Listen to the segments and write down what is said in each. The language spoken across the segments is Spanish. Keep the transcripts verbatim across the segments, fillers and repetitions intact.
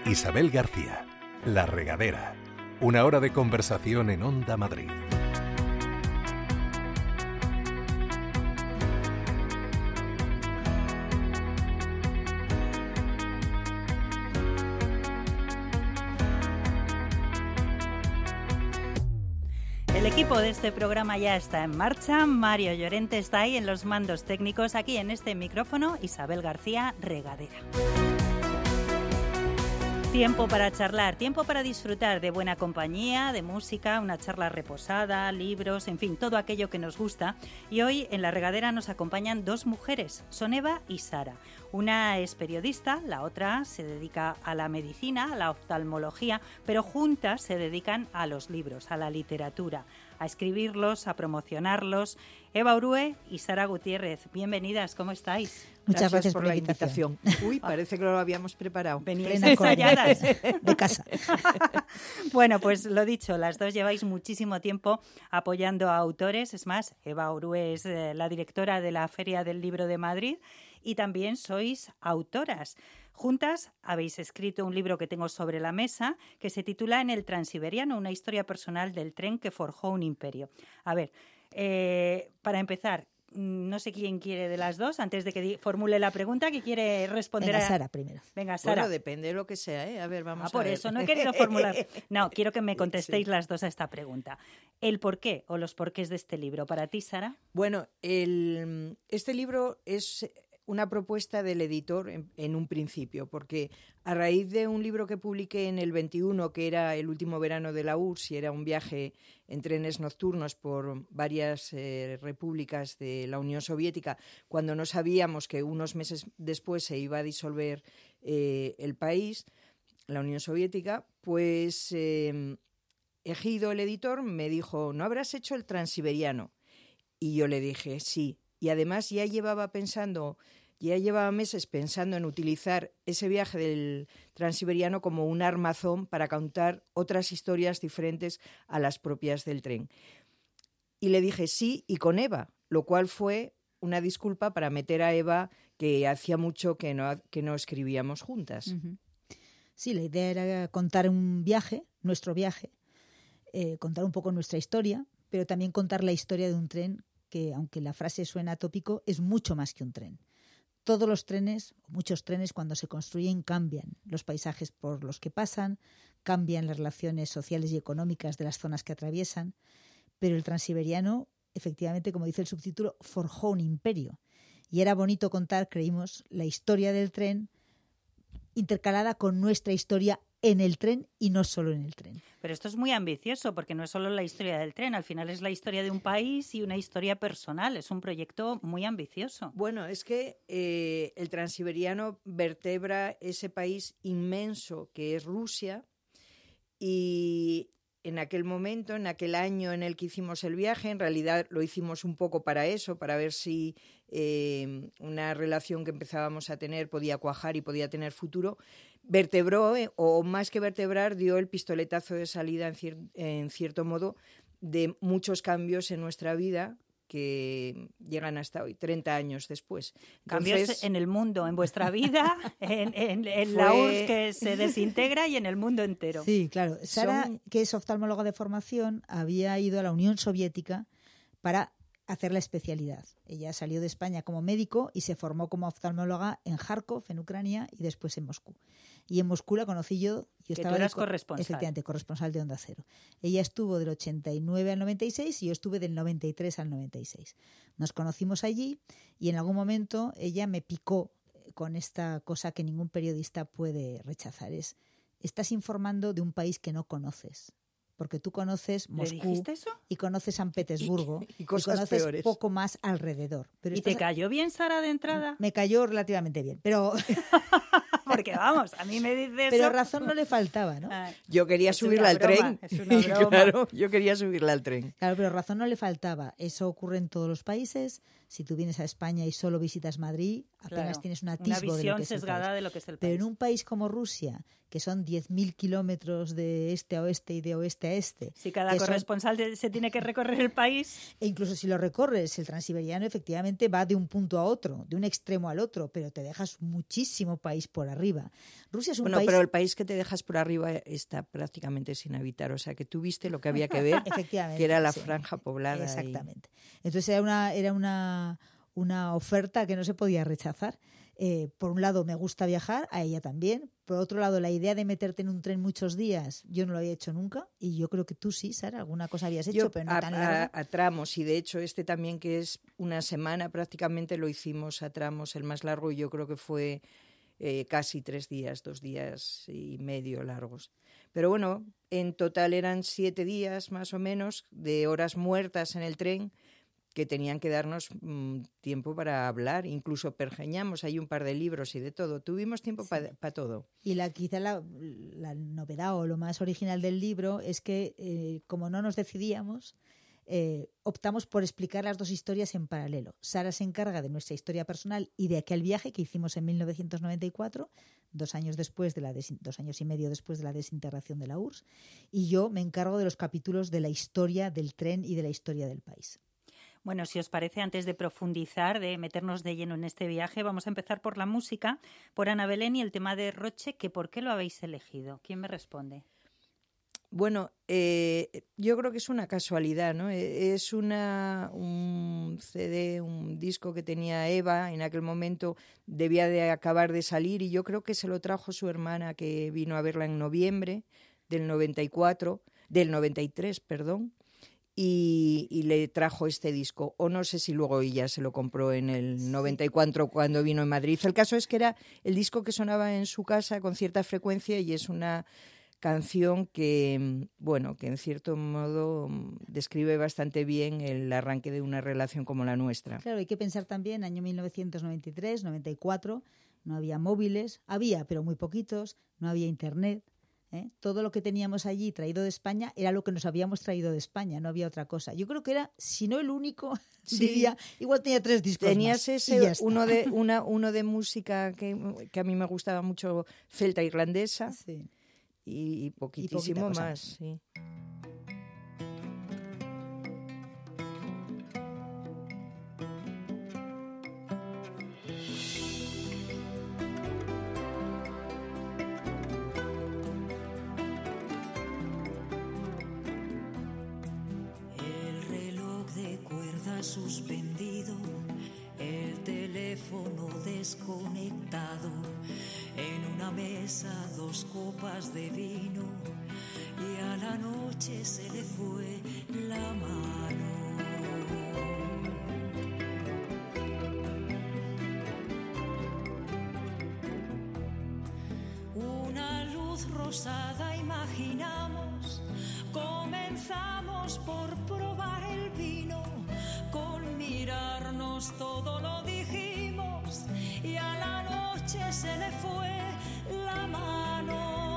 Isabel García, La Regadera. Una hora de conversación en Onda Madrid. El equipo de este programa ya está en marcha. Mario Llorente está ahí en los mandos técnicos. Aquí en este micrófono, Isabel García, Regadera. Tiempo para charlar, tiempo para disfrutar de buena compañía, de música, una charla reposada, libros, en fin, todo aquello que nos gusta. Y hoy en La Regadera nos acompañan dos mujeres, son Eva y Sara. Una es periodista, la otra se dedica a la medicina, a la oftalmología, pero juntas se dedican a los libros, a la literatura, a escribirlos, a promocionarlos. Eva Orue y Sara Gutiérrez, bienvenidas, ¿cómo estáis? Muchas gracias, gracias por la invitación. invitación. Uy, parece que lo habíamos preparado. Veníais ensayadas. De casa. Bueno, pues lo dicho, las dos lleváis muchísimo tiempo apoyando a autores. Es más, Eva Orue es eh, la directora de la Feria del Libro de Madrid y también sois autoras. Juntas habéis escrito un libro que tengo sobre la mesa que se titula En el Transiberiano, una historia personal del tren que forjó un imperio. A ver, eh, para empezar, no sé quién quiere de las dos, antes de que formule la pregunta, que quiere responder Venga, a... Sara primero. Venga, Sara. Bueno, depende de lo que sea, ¿eh? A ver, vamos ah, a por ver. eso no he querido formular... No, quiero que me contestéis sí. las dos a esta pregunta. ¿El porqué o los porqués de este libro? Para ti, Sara. Bueno, el, este libro es una propuesta del editor en, en un principio, porque a raíz de un libro que publiqué en el veintiuno, que era el último verano de la U R S S, y era un viaje en trenes nocturnos por varias eh, repúblicas de la Unión Soviética, cuando no sabíamos que unos meses después se iba a disolver eh, el país, la Unión Soviética, pues eh, Egido, el editor, me dijo, ¿no habrás hecho el Transiberiano? Y yo le dije, sí. Y además ya llevaba pensando, ya llevaba meses pensando en utilizar ese viaje del Transiberiano como un armazón para contar otras historias diferentes a las propias del tren. Y le dije sí, y con Eva, lo cual fue una disculpa para meter a Eva, que hacía mucho que no, que no escribíamos juntas. Uh-huh. Sí, la idea era contar un viaje, nuestro viaje, eh, contar un poco nuestra historia, pero también contar la historia de un tren que, aunque la frase suena tópico, es mucho más que un tren. Todos los trenes, muchos trenes, cuando se construyen, cambian los paisajes por los que pasan, cambian las relaciones sociales y económicas de las zonas que atraviesan, pero el Transiberiano, efectivamente, como dice el subtítulo, forjó un imperio. Y era bonito contar, creímos, la historia del tren intercalada con nuestra historia en el tren y no solo en el tren. Pero esto es muy ambicioso porque no es solo la historia del tren, al final es la historia de un país y una historia personal. Es un proyecto muy ambicioso. Bueno, es que eh, el Transiberiano vertebra ese país inmenso que es Rusia, y en aquel momento, en aquel año en el que hicimos el viaje, en realidad lo hicimos un poco para eso, para ver si eh, una relación que empezábamos a tener podía cuajar y podía tener futuro. Vertebró, eh, o más que vertebrar, dio el pistoletazo de salida, en, cier- en cierto modo, de muchos cambios en nuestra vida que llegan hasta hoy, treinta años después. Cambios Entonces, en el mundo, en vuestra vida, en, en, en fue... la U R S S que se desintegra y en el mundo entero. Sí, claro. Sara, Son... que es oftalmóloga de formación, había ido a la Unión Soviética para hacer la especialidad. Ella salió de España como médico y se formó como oftalmóloga en Kharkov, en Ucrania, y después en Moscú. Y en Moscú la conocí yo. yo que estaba tú eras de, corresponsal. Efectivamente, corresponsal de Onda Cero. Ella estuvo del ochenta y nueve al noventa y seis y yo estuve del noventa y tres al noventa y seis. Nos conocimos allí y en algún momento ella me picó con esta cosa que ningún periodista puede rechazar. Es, estás informando de un país que no conoces. Porque tú conoces Moscú. ¿Le dijiste eso? Y conoces San Petersburgo y, y, y cosas conoces peores. Poco más alrededor. Pero ¿Y estás... te cayó bien, Sara, de entrada? Me cayó relativamente bien, pero... Porque vamos, a mí me dices Pero eso... razón no le faltaba, ¿no? Ah, yo quería es subirla al broma, tren. Es una broma. Claro, yo quería subirla al tren. Claro, pero razón no le faltaba. Eso ocurre en todos los países. Si tú vienes a España y solo visitas Madrid, apenas Claro, tienes un una atisbo de lo visión que es el sesgada país. de lo que es el Pero país. en un país como Rusia, que son diez mil kilómetros de este a oeste y de oeste a este, Si cada que son- corresponsal de- se tiene que recorrer el país, e incluso si lo recorres, el transiberiano efectivamente va de un punto a otro, de un extremo al otro, pero te dejas muchísimo país por arriba. Rusia es un Bueno, país... pero el país que te dejas por arriba está prácticamente sin habitar, o sea que tú viste lo que había que ver, Efectivamente, que era la sí. franja poblada. y- Exactamente. Entonces era una, era una, una oferta que no se podía rechazar. Eh, por un lado me gusta viajar, a ella también. Por otro lado, la idea de meterte en un tren muchos días, yo no lo había hecho nunca. Y yo creo que tú sí, Sara, alguna cosa habías hecho, Yo pero no a, tan a- larga. a tramos, y de hecho este también, que es una semana prácticamente, lo hicimos a tramos. El más largo yo creo que fue eh, casi tres días, dos días y medio largos. Pero bueno, en total eran siete días más o menos de horas muertas en el tren, que tenían que darnos mm, tiempo para hablar. Incluso pergeñamos ahí un par de libros y de todo. Tuvimos tiempo para todo. Y la, quizá la, la novedad o lo más original del libro es que, eh, como no nos decidíamos, eh, optamos por explicar las dos historias en paralelo. Sara se encarga de nuestra historia personal y de aquel viaje que hicimos en mil novecientos noventa y cuatro, dos años después de la des- dos años y medio después de la desintegración de la U R S S, y yo me encargo de los capítulos de la historia del tren y de la historia del país. bueno, si os parece, antes de profundizar, de meternos de lleno en este viaje, vamos a empezar por la música, por Ana Belén y el tema de Roche, que ¿por qué lo habéis elegido? ¿Quién me responde? Bueno, eh, yo creo que es una casualidad, ¿no? Eh, Es una, un C D, un disco que tenía Eva en aquel momento, debía de acabar de salir, y yo creo que se lo trajo su hermana, que vino a verla en noviembre del noventa y cuatro, del noventa y tres, perdón, y, y le trajo este disco. O no sé si luego ella se lo compró en el noventa y cuatro cuando vino en Madrid. El caso es que era el disco que sonaba en su casa con cierta frecuencia, y es una canción que, bueno, que en cierto modo describe bastante bien el arranque de una relación como la nuestra. Claro, hay que pensar también, año mil novecientos noventa y tres, noventa y cuatro, no había móviles, había, pero muy poquitos, no había internet. ¿eh? Todo lo que teníamos allí traído de España era lo que nos habíamos traído de España, no había otra cosa. Yo creo que era, si no el único, Sí. diría, igual tenía tres discos Tenías más, y ese, ya está. uno de, una, uno de música que, que a mí me gustaba mucho, celta irlandesa, Sí. y, y poquitísimo cosa más. más. Sí. El reloj de cuerda suspendido, el teléfono desconectado, en una mesa dos copas de vino, y a la noche se le fue la mano. Una luz rosada imaginamos, comenzamos por probar el vino, con mirarnos todo lo dijimos, y a la noche se le fue la mano.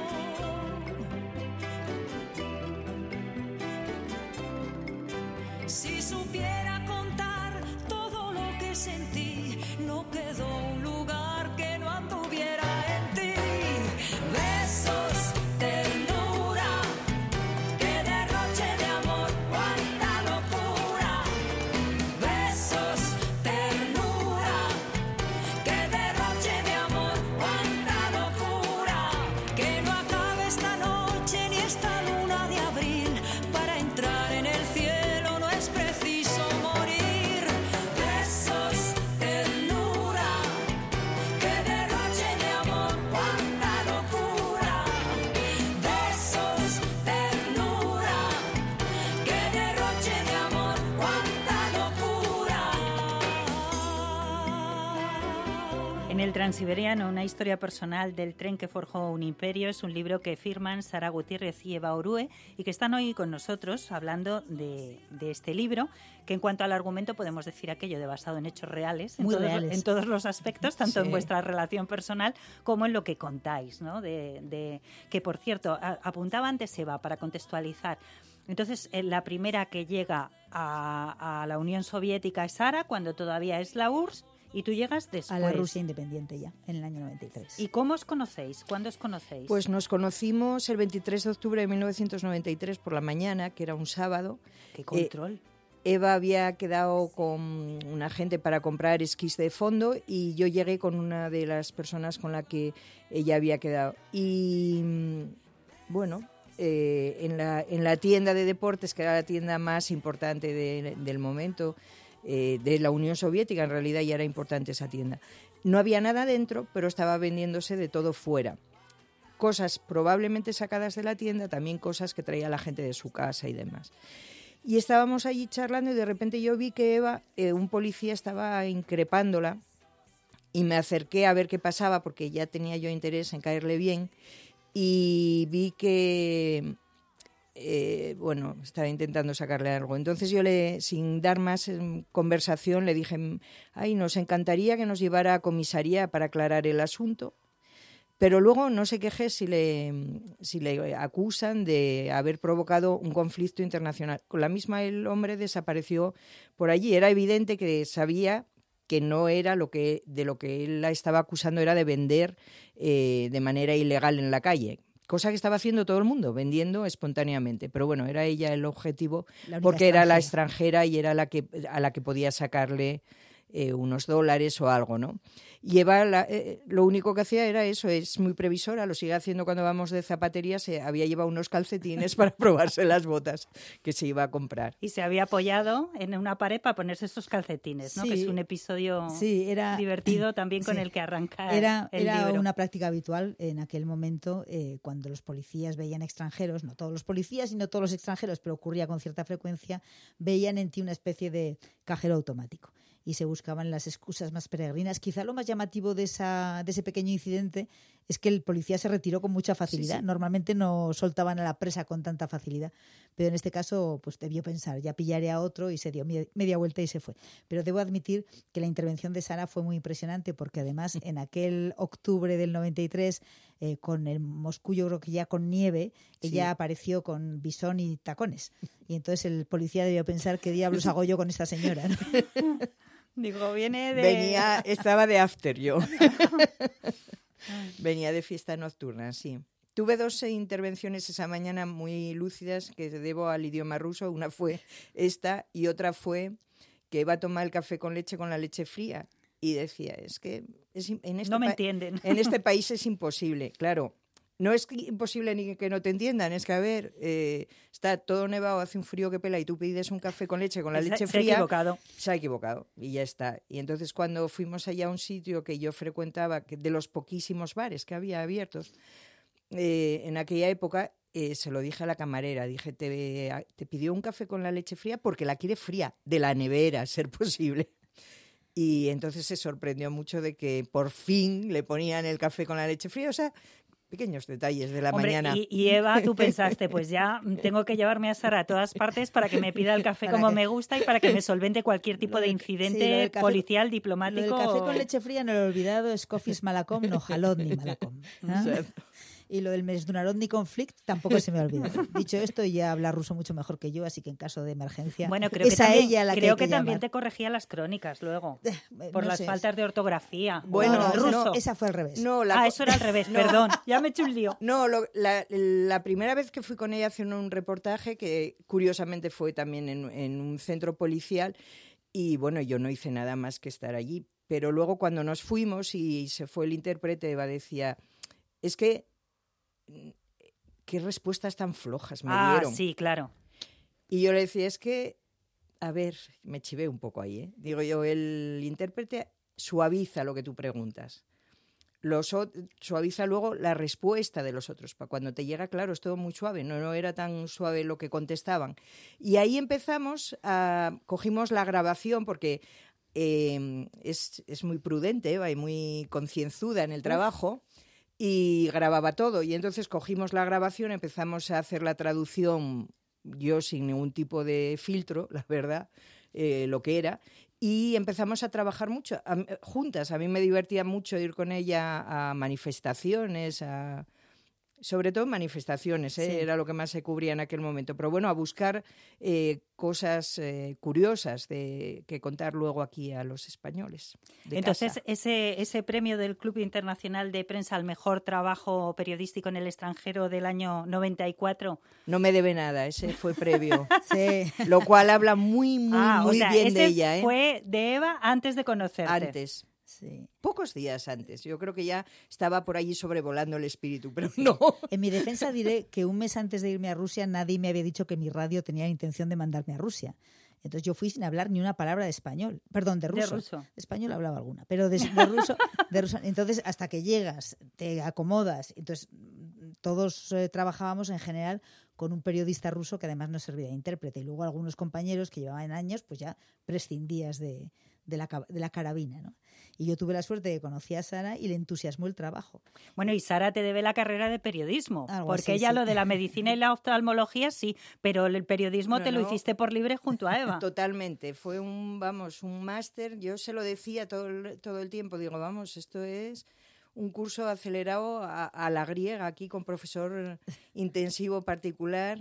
Si supiera contar todo lo que sentí, no quedó un lugar que no anduviera en ti. Besos, ternura, qué derroche de amor, cuánta locura. Besos, ternura, qué derroche de amor, cuánta locura. Que no acabe esta noche ni esta luna de abril, para entrar en el cielo no es preciso morir. Besos, ternura, qué derroche de amor, cuánta locura. Besos, ternura, qué derroche de amor, cuánta locura. En El Transiberiano, una historia personal del tren que forjó un imperio, es un libro que firman Sara Gutiérrez y Eva Orue, y que están hoy con nosotros hablando de, de este libro, que en cuanto al argumento podemos decir aquello de basado en hechos reales, en, Muy todos, reales. en todos los aspectos, tanto Sí. en vuestra relación personal como en lo que contáis, ¿no? De, de, que, por cierto, a- apuntaba antes Eva, para contextualizar, Entonces, eh, la primera que llega a, a la Unión Soviética es Sara, cuando todavía es la U R S S, y tú llegas después. A la Rusia independiente ya, en el año noventa y tres. ¿Y cómo os conocéis? ¿Cuándo os conocéis? Pues nos conocimos el veintitrés de octubre de mil novecientos noventa y tres por la mañana, que era un sábado. ¡Qué control! Eh, Eva había quedado con una gente para comprar esquís de fondo y yo llegué con una de las personas con la que ella había quedado. Y bueno, eh, en, la, en la tienda de deportes, que era la tienda más importante de, del momento, eh, de la Unión Soviética, en realidad ya era importante esa tienda. No había nada dentro, pero estaba vendiéndose de todo fuera. Cosas probablemente sacadas de la tienda, también cosas que traía la gente de su casa y demás. Y estábamos allí charlando y de repente yo vi que Eva, eh, un policía estaba increpándola y me acerqué a ver qué pasaba porque ya tenía yo interés en caerle bien y vi que, eh, bueno, estaba intentando sacarle algo. Entonces yo, le, sin dar más eh, conversación, le dije, ay, nos encantaría que nos llevara a comisaría para aclarar el asunto. Pero luego no se queje si le, si le acusan de haber provocado un conflicto internacional. Con la misma el hombre desapareció por allí. Era evidente que sabía que no era lo que de lo que él la estaba acusando, era de vender eh, de manera ilegal en la calle. Cosa que estaba haciendo todo el mundo, vendiendo espontáneamente. Pero bueno, era ella el objetivo porque era la extranjera y era la que, a la que podía sacarle eh, unos dólares o algo, ¿no? Y Eva la, eh, lo único que hacía era eso, es muy previsora, lo sigue haciendo cuando vamos de zapatería, se había llevado unos calcetines para probarse las botas que se iba a comprar. Y se había apoyado en una pared para ponerse estos calcetines, ¿no? Sí, que es un episodio sí, era, divertido también con sí, el que arranca era, el era libro. Una práctica habitual en aquel momento eh, cuando los policías veían extranjeros, no todos los policías y no todos los extranjeros, pero ocurría con cierta frecuencia, veían en ti una especie de cajero automático. Y se buscaban las excusas más peregrinas. Quizá lo más llamativo de, esa, de ese pequeño incidente es que el policía se retiró con mucha facilidad. Sí, sí. Normalmente no soltaban a la presa con tanta facilidad, pero en este caso pues debió pensar, ya pillaré a otro, y se dio media vuelta y se fue. Pero debo admitir que la intervención de Sara fue muy impresionante porque además en aquel octubre del noventa y tres, eh, con el Moscú, yo creo que ya con nieve, sí, ella apareció con bisón y tacones. Y entonces el policía debió pensar, ¿qué diablos hago yo con esta señora? ¿No? Digo, viene de... Venía, estaba de after yo. Venía de fiesta nocturna, sí. Tuve dos intervenciones esa mañana muy lúcidas que debo al idioma ruso. Una fue esta y otra fue que iba a tomar el café con leche con la leche fría. Y decía, es que es, en, este no me pa- entienden. en este país es imposible, claro. No es que imposible ni que no te entiendan, es que, a ver, eh, está todo nevado, hace un frío que pela y tú pides un café con leche, con la se, leche se fría. Se ha equivocado. Se ha equivocado y ya está. Y entonces cuando fuimos allá a un sitio que yo frecuentaba, que de los poquísimos bares que había abiertos, eh, en aquella época eh, se lo dije a la camarera, dije, te, te pidió un café con la leche fría porque la quiere fría, de la nevera, a ser posible. Y entonces se sorprendió mucho de que por fin le ponían el café con la leche fría, o sea... Pequeños detalles de la Hombre, mañana. Y, y Eva, tú pensaste, pues ya tengo que llevarme a Sara a todas partes para que me pida el café como que... me gusta y para que me solvente cualquier tipo de incidente sí, café, policial, diplomático. Lo del café con leche fría no lo he olvidado, es Cofis Malacom, no Jalot ni Malacom. ¿eh? Y lo del Международный конфликт tampoco se me ha olvidado. Dicho esto, ella habla ruso mucho mejor que yo, así que en caso de emergencia bueno, creo es que a también, ella la que creo hay que, que también llamar. Te corregía las crónicas luego, por no las sé. faltas de ortografía. Bueno, no, no, ruso. No, esa fue al revés. No, la... Ah, eso era al revés, no. Perdón, ya me he hecho un lío. No, lo, la, la primera vez que fui con ella a hacer un reportaje, que curiosamente fue también en, en un centro policial, y bueno, yo no hice nada más que estar allí. Pero luego cuando nos fuimos y se fue el intérprete, Eva decía, es que... ¿qué respuestas tan flojas me ah, dieron? Ah, sí, claro. Y yo le decía, es que, a ver, me chivé un poco ahí, ¿eh? Digo yo, el intérprete suaviza lo que tú preguntas. Los, suaviza luego la respuesta de los otros. Para cuando te llega, claro, es todo muy suave, no, no era tan suave lo que contestaban. Y ahí empezamos, a, cogimos la grabación, porque eh, es, es muy prudente, Eva, y muy concienzuda en el trabajo. Uf. Y grababa todo. Y entonces cogimos la grabación, empezamos a hacer la traducción, yo sin ningún tipo de filtro, la verdad, eh, lo que era. Y empezamos a trabajar mucho, a, juntas. A mí me divertía mucho ir con ella a manifestaciones, a... sobre todo manifestaciones, ¿eh? Sí. Era lo que más se cubría en aquel momento. Pero bueno, a buscar eh, cosas eh, curiosas de, que contar luego aquí a los españoles. de Entonces, casa. ese, ese premio del Club Internacional de Prensa al mejor trabajo periodístico en el extranjero del año noventa y cuatro. No me debe nada, ese fue previo. Sí. Lo cual habla muy, muy, ah, muy o sea, bien ese de ella. ¿eh? fue de Eva antes de conocerte. Antes. Sí. Pocos días antes. Yo creo que ya estaba por allí sobrevolando el espíritu, pero no. En mi defensa diré que un mes antes de irme a Rusia nadie me había dicho que mi radio tenía la intención de mandarme a Rusia. Entonces yo fui sin hablar ni una palabra de español, perdón, de ruso. De ruso. De español hablaba alguna, pero de, de ruso, de ruso. Entonces hasta que llegas, te acomodas. Entonces todos eh, trabajábamos en general con un periodista ruso que además nos servía de intérprete. Y luego algunos compañeros que llevaban años, pues ya prescindías de, de, la, de la carabina, ¿no? Y yo tuve la suerte de que conocí a Sara y le entusiasmó el trabajo. Bueno, y Sara te debe la carrera de periodismo, Algo porque así, ella sí. lo de la medicina y la oftalmología sí, pero el periodismo No, te lo no. hiciste por libre junto a Eva. Totalmente. Fue un, vamos, un máster. Yo se lo decía todo el, todo el tiempo. Digo, vamos, esto es un curso acelerado a, a la griega, aquí con profesor intensivo particular.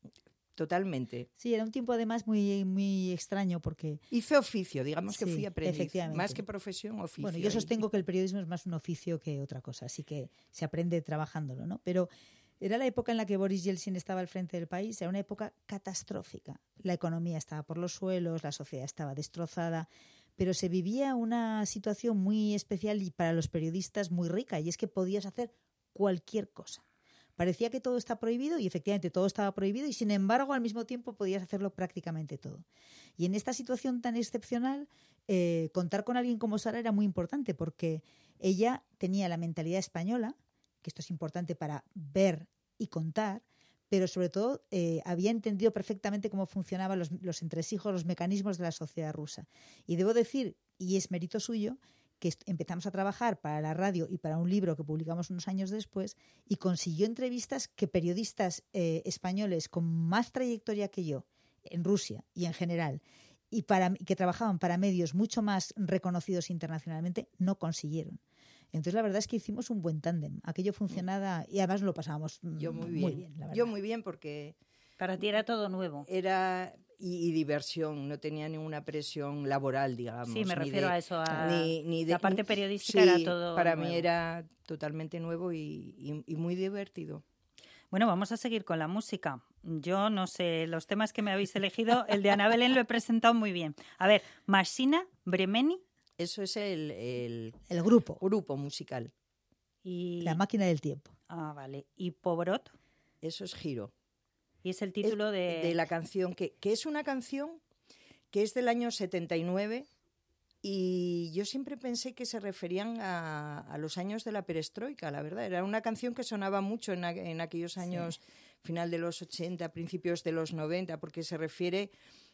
Totalmente. Sí, era un tiempo además muy, muy extraño porque... Hice oficio, digamos que Sí, fui aprendiz. efectivamente. Más que profesión, oficio. Bueno, yo sostengo que el periodismo es más un oficio que otra cosa, así que se aprende trabajándolo, ¿no? Pero era la época en la que Boris Yeltsin estaba al frente del país, era una época catastrófica. La economía estaba por los suelos, la sociedad estaba destrozada, pero se vivía una situación muy especial y para los periodistas muy rica, y es que podías hacer cualquier cosa. Parecía que todo está prohibido y efectivamente todo estaba prohibido y sin embargo al mismo tiempo podías hacerlo prácticamente todo. Y en esta situación tan excepcional, eh, contar con alguien como Sara era muy importante porque ella tenía la mentalidad española, que esto es importante para ver y contar, pero sobre todo eh, había entendido perfectamente cómo funcionaban los, los entresijos, los mecanismos de la sociedad rusa. Y debo decir, y es mérito suyo, que empezamos a trabajar para la radio y para un libro que publicamos unos años después y consiguió entrevistas que periodistas eh, españoles con más trayectoria que yo en Rusia y en general y para, que trabajaban para medios mucho más reconocidos internacionalmente no consiguieron. Entonces la verdad es que hicimos un buen tándem. Aquello funcionaba y además lo pasábamos Yo muy bien. muy bien la verdad. Yo muy bien porque Para ti era todo nuevo. era y, y diversión, no tenía ninguna presión laboral, digamos. Sí, me ni refiero de- a eso, a ni- ni de- la parte ni- periodística sí, era todo para nuevo. mí era totalmente nuevo y, y- y muy divertido. Bueno, vamos a seguir con la música. Yo no sé, los temas que me habéis elegido, el de Ana Belén lo he presentado muy bien. A ver, Masina, Bremeni Eso es el, el El grupo, grupo musical. y... la máquina del tiempo. Ah, vale. Y Pobrot, Eso es Giro. y es el Es título de... de la canción, que, que es una canción que es del año setenta y nueve y yo siempre pensé que se referían a, a los años de la perestroika, la verdad. Era una canción que sonaba mucho en, a- en aquellos años, final de los ochenta, principios de los noventa, porque se refiere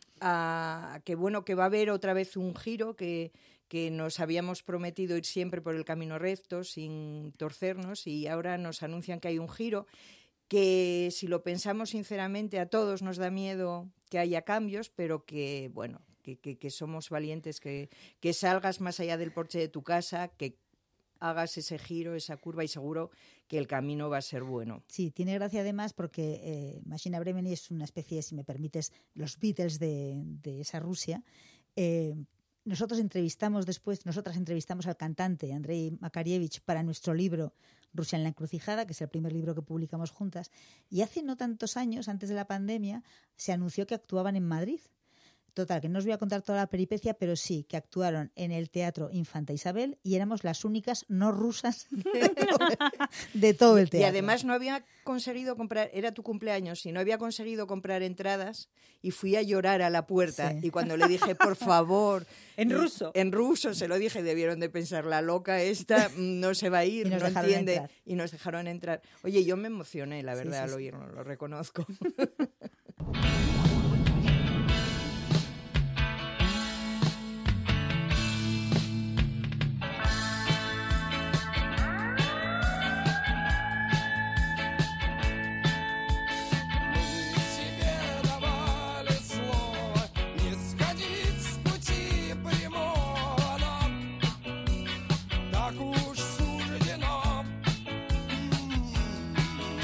a que, bueno, que va a haber otra vez un giro, que, que nos habíamos prometido ir siempre por el camino recto, sin torcernos, y ahora nos anuncian que hay un giro que, si lo pensamos sinceramente, a todos nos da miedo que haya cambios, pero que, bueno, que, que, que somos valientes, que, que salgas más allá del porche de tu casa, que hagas ese giro, esa curva, y seguro que el camino va a ser bueno. Sí, tiene gracia además porque eh, Masina Bremeni es una especie, si me permites, los Beatles de, de esa Rusia. Eh, nosotros entrevistamos después, nosotras entrevistamos al cantante Andrei Makarievich para nuestro libro Rusia en la encrucijada, que es el primer libro que publicamos juntas, y hace no tantos años, antes de la pandemia, se anunció que actuaban en Madrid. Total, que no os voy a contar toda la peripecia, pero sí, que actuaron en el Teatro Infanta Isabel y éramos las únicas no rusas de todo, de todo el teatro. Y además no había conseguido comprar, era tu cumpleaños, y no había conseguido comprar entradas, y fui a llorar a la puerta. Sí. Y cuando le dije, por favor... En y- ruso. En ruso, se lo dije, debieron de pensar, la loca esta mm, no se va a ir, Y nos no dejaron entiende. entrar. Y nos dejaron entrar. Oye, yo me emocioné, la Sí, verdad, sí, al sí. oírlo, lo reconozco. Мы себе давали слово не сходить с пути прямого, но так уж суждено. М-м-м.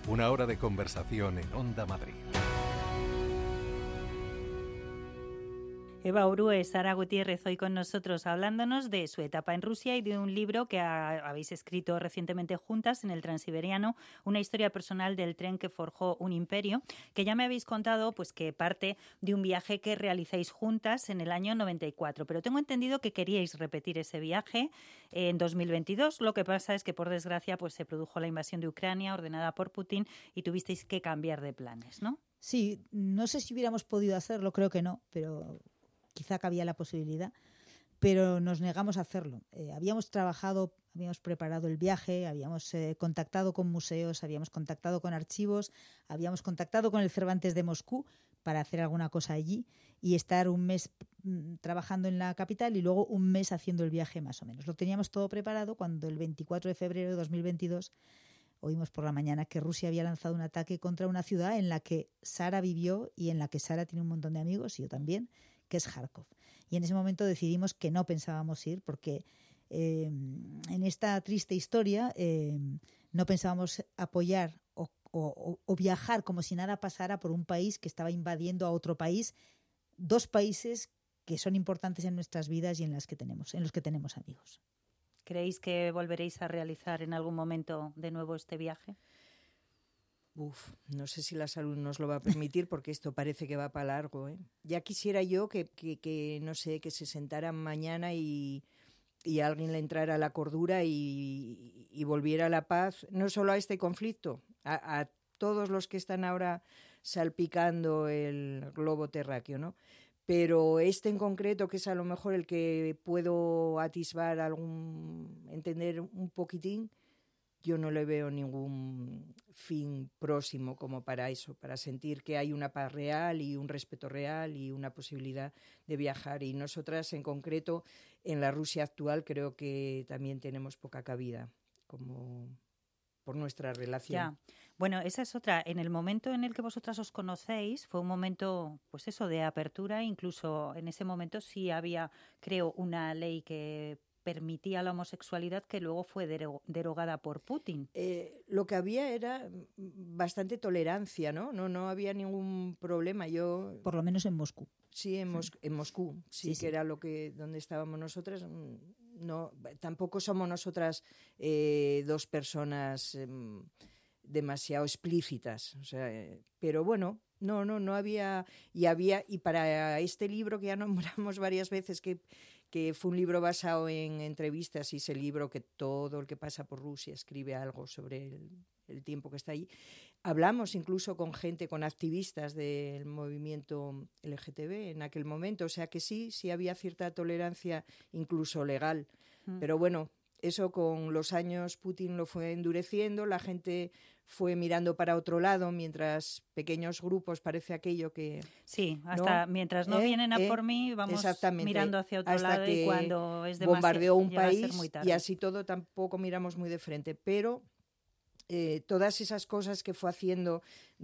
Una hora de conversación en Onda Madrid. Eva Orue, Sara Gutiérrez, hoy con nosotros hablándonos de su etapa en Rusia y de un libro que ha, habéis escrito recientemente juntas en el Transiberiano, una historia personal del tren que forjó un imperio, que ya me habéis contado pues que parte de un viaje que realizáis juntas en el año noventa y cuatro, pero tengo entendido que queríais repetir ese viaje en dos mil veintidós. Lo que pasa es que, por desgracia, pues se produjo la invasión de Ucrania ordenada por Putin y tuvisteis que cambiar de planes, ¿no? Sí, no sé si hubiéramos podido hacerlo, creo que no, pero quizá cabía la posibilidad, pero nos negamos a hacerlo. Eh, habíamos trabajado, habíamos preparado el viaje, habíamos eh, contactado con museos, habíamos contactado con archivos, habíamos contactado con el Cervantes de Moscú para hacer alguna cosa allí y estar un mes mm, trabajando en la capital y luego un mes haciendo el viaje más o menos. Lo teníamos todo preparado cuando el veinticuatro de febrero de dos mil veintidós oímos por la mañana que Rusia había lanzado un ataque contra una ciudad en la que Sara vivió y en la que Sara tiene un montón de amigos, y yo también, que es Kharkov. Y en ese momento decidimos que no pensábamos ir porque eh, en esta triste historia eh, no pensábamos apoyar o, o, o viajar como si nada pasara por un país que estaba invadiendo a otro país, dos países que son importantes en nuestras vidas y en las que tenemos, en los que tenemos amigos. ¿Creéis que volveréis a realizar en algún momento de nuevo este viaje? Uf, no sé si la salud nos lo va a permitir porque esto parece que va para largo, ¿eh? Ya quisiera yo que, que, que no sé, que se sentaran mañana y, y a alguien le entrara la cordura y, y volviera la paz, no solo a este conflicto, a, a todos los que están ahora salpicando el globo terráqueo, ¿no? Pero este en concreto, que es a lo mejor el que puedo atisbar algún, entender un poquitín, yo no le veo ningún fin próximo como para eso, para sentir que hay una paz real y un respeto real y una posibilidad de viajar. Y nosotras, en concreto, en la Rusia actual, creo que también tenemos poca cabida, como por nuestra relación. Ya. Bueno, esa es otra. En el momento en el que vosotras os conocéis, fue un momento, pues eso, de apertura. Incluso en ese momento sí había, creo, una ley que permitía la homosexualidad que luego fue derogada por Putin. Eh, lo que había era bastante tolerancia, ¿no? No, no había ningún problema. Yo, por lo menos en Moscú. Sí, en, Mos- en Moscú, sí, Sí, que sí. era lo que donde estábamos nosotras. No, tampoco somos nosotras eh, dos personas eh, demasiado explícitas, o sea, eh, pero bueno. No, no, no había, y había, y para este libro que ya nombramos varias veces, que, que fue un libro basado en entrevistas, y ese libro que todo el que pasa por Rusia escribe algo sobre el, el tiempo que está ahí, hablamos incluso con gente, con activistas del movimiento L G T B en aquel momento, o sea que sí, sí había cierta tolerancia, incluso legal, mm. pero bueno, eso con los años Putin lo fue endureciendo, la gente fue mirando para otro lado, mientras pequeños grupos, parece aquello que... Sí, hasta ¿no? mientras no eh, vienen a eh, por mí, vamos mirando hacia otro hasta lado que y cuando es demasiado... bombardeó un llega país a ser muy tarde. Y así todo tampoco miramos muy de frente, pero... Eh, todas esas cosas que fue haciendo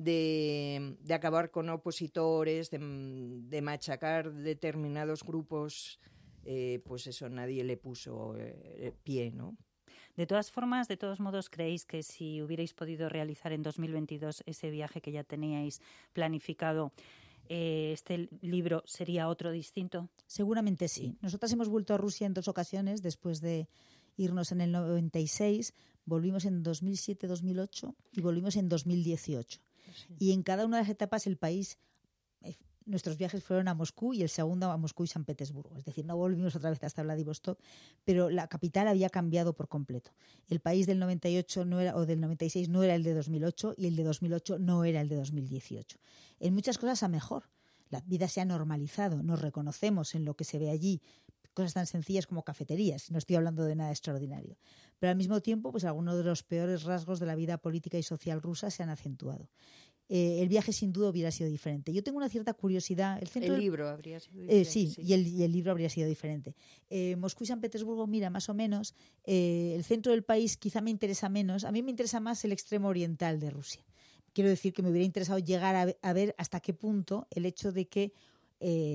de, de acabar con opositores, de, de machacar determinados grupos... Eh, pues eso, nadie le puso eh, pie, ¿no? De todas formas, de todos modos, ¿creéis que si hubierais podido realizar en dos mil veintidós ese viaje que ya teníais planificado, eh, este libro sería otro distinto? Seguramente sí. Nosotras hemos vuelto a Rusia en dos ocasiones después de irnos en el noventa y seis, volvimos en dos mil siete dos mil ocho y volvimos en dos mil dieciocho. Sí. Y en cada una de las etapas el país... Eh, Nuestros viajes fueron a Moscú y el segundo a Moscú y San Petersburgo. Es decir, no volvimos otra vez hasta Vladivostok, pero la capital había cambiado por completo. El país del noventa y ocho no era, o del noventa y seis no era el de dos mil ocho y el de dos mil ocho no era el de dos mil dieciocho. En muchas cosas a mejor. La vida se ha normalizado, nos reconocemos en lo que se ve allí, cosas tan sencillas como cafeterías, no estoy hablando de nada extraordinario. Pero al mismo tiempo, pues algunos de los peores rasgos de la vida política y social rusa se han acentuado. Eh, el viaje sin duda hubiera sido diferente. Yo tengo una cierta curiosidad. El, centro el del... libro habría sido diferente. Eh, sí, sí. Y, el, y el libro habría sido diferente. Eh, Moscú y San Petersburgo, mira, más o menos, eh, el centro del país quizá me interesa menos. A mí me interesa más el extremo oriental de Rusia. Quiero decir que me hubiera interesado llegar a, a ver hasta qué punto el hecho de que eh,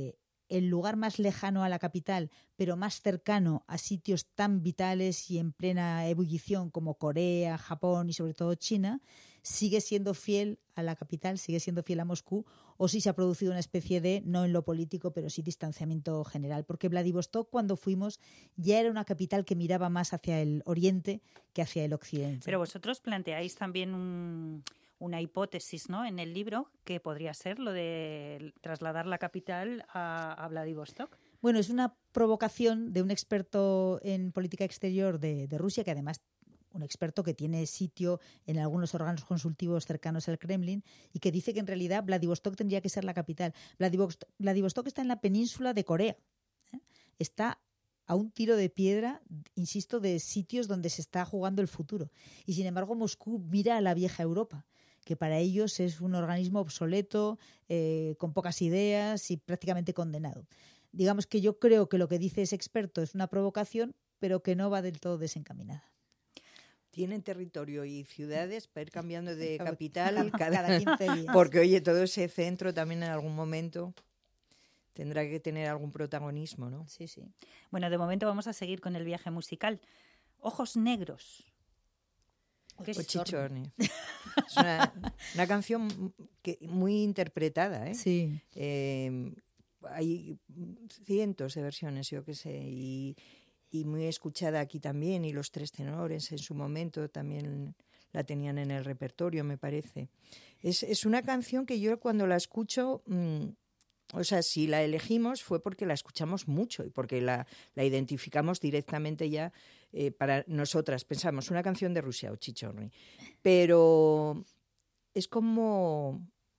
el lugar más lejano a la capital, pero más cercano a sitios tan vitales y en plena ebullición como Corea, Japón y sobre todo China, sigue siendo fiel a la capital, sigue siendo fiel a Moscú, o si se ha producido una especie de, no en lo político, pero sí distanciamiento general. Porque Vladivostok, cuando fuimos, ya era una capital que miraba más hacia el oriente que hacia el occidente. Pero vosotros planteáis también un, una hipótesis, ¿no?, en el libro, que podría ser lo de trasladar la capital a, a Vladivostok. Bueno, es una provocación de un experto en política exterior de, de Rusia, que además un experto que tiene sitio en algunos órganos consultivos cercanos al Kremlin y que dice que en realidad Vladivostok tendría que ser la capital. Vladivostok, Vladivostok está en la península de Corea. ¿eh? Está a un tiro de piedra, insisto, de sitios donde se está jugando el futuro. Y sin embargo Moscú mira a la vieja Europa, que para ellos es un organismo obsoleto, eh, con pocas ideas y prácticamente condenado. Digamos que yo creo que lo que dice ese experto es una provocación, pero que no va del todo desencaminada. Tienen territorio y ciudades para ir cambiando de capital cada, cada quince días. Porque, oye, todo ese centro también en algún momento tendrá que tener algún protagonismo, ¿no? Sí, sí. Bueno, de momento vamos a seguir con el viaje musical. Ojos Negros. ¿Qué es? Ochichorni. Es una, una canción que, muy interpretada, ¿eh? Sí. Eh, hay cientos de versiones, yo qué sé, y... y muy escuchada aquí también, y los tres tenores en su momento también la tenían en el repertorio, me parece. Es, es una canción que yo cuando la escucho, mmm, o sea, si la elegimos fue porque la escuchamos mucho y porque la, la identificamos directamente ya eh, para nosotras. Pensamos, una canción de Rusia, Ochichorni, pero es como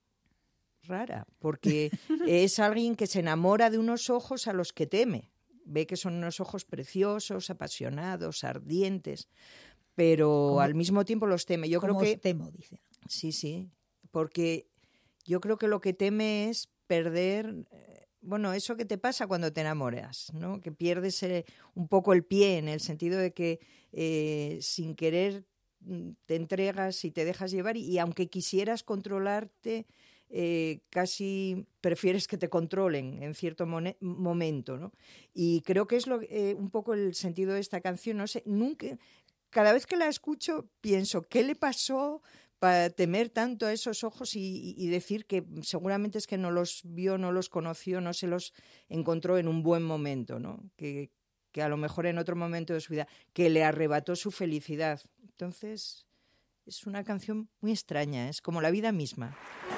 rara, porque es alguien que se enamora de unos ojos a los que teme. Ve que son unos ojos preciosos, apasionados, ardientes, pero como, al mismo tiempo los teme. Yo creo que os temo, dice. Sí, sí, porque yo creo que lo que teme es perder, eh, bueno, eso que te pasa cuando te enamoras, ¿no? Que pierdes eh, un poco el pie, en el sentido de que eh, sin querer te entregas y te dejas llevar, y, y aunque quisieras controlarte, Eh, casi prefieres que te controlen en cierto mone- momento, ¿no? Y creo que es lo, eh, un poco el sentido de esta canción. No sé, nunca, cada vez que la escucho pienso, ¿qué le pasó para temer tanto a esos ojos y, y decir que seguramente es que no los vio, no los conoció, no se los encontró en un buen momento, ¿no? Que, que a lo mejor en otro momento de su vida, que le arrebató su felicidad. Entonces, es una canción muy extraña, es como la vida misma.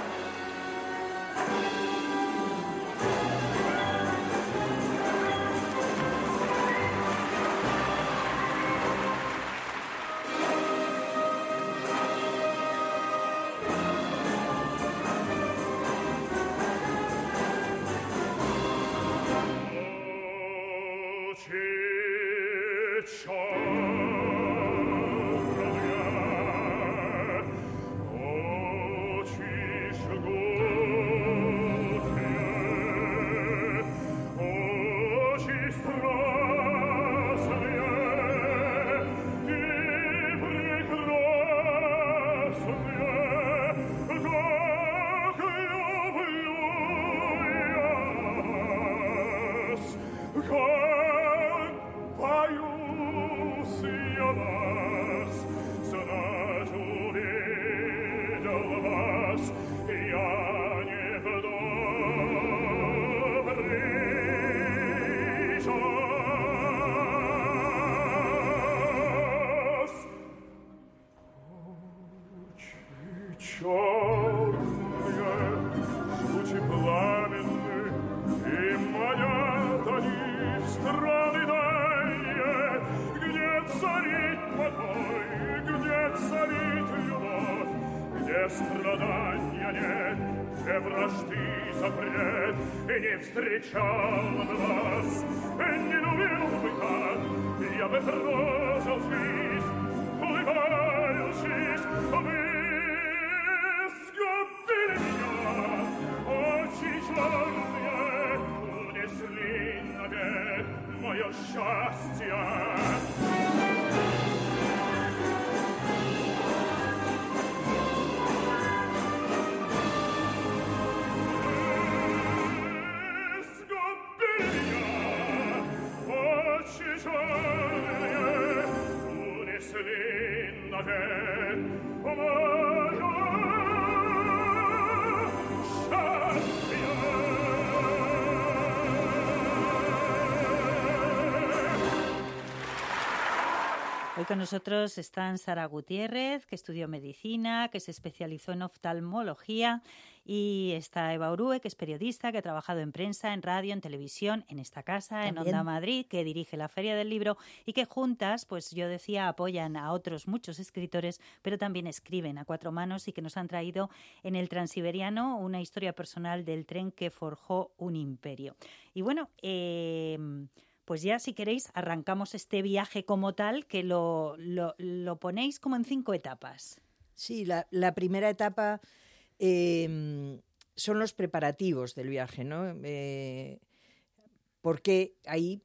Страдания нет, где вражды запрет, и не встречал бы вас, не любил бы так, я бы прожил жизнь, улыбающись, вы сгубили меня, очи черные, унесли навек мое счастье. Good Hoy con nosotros están Sara Gutiérrez, que estudió medicina, que se especializó en oftalmología, y está Eva Orue, que es periodista, que ha trabajado en prensa, en radio, en televisión, en esta casa, También. en Onda Madrid, que dirige la Feria del Libro y que juntas, pues yo decía, apoyan a otros muchos escritores, pero también escriben a cuatro manos y que nos han traído en El Transiberiano una historia personal del tren que forjó un imperio. Y bueno, eh, pues ya si queréis arrancamos este viaje como tal, que lo, lo, lo ponéis como en cinco etapas. Sí, la, la primera etapa eh, son los preparativos del viaje, ¿no? Eh, porque ahí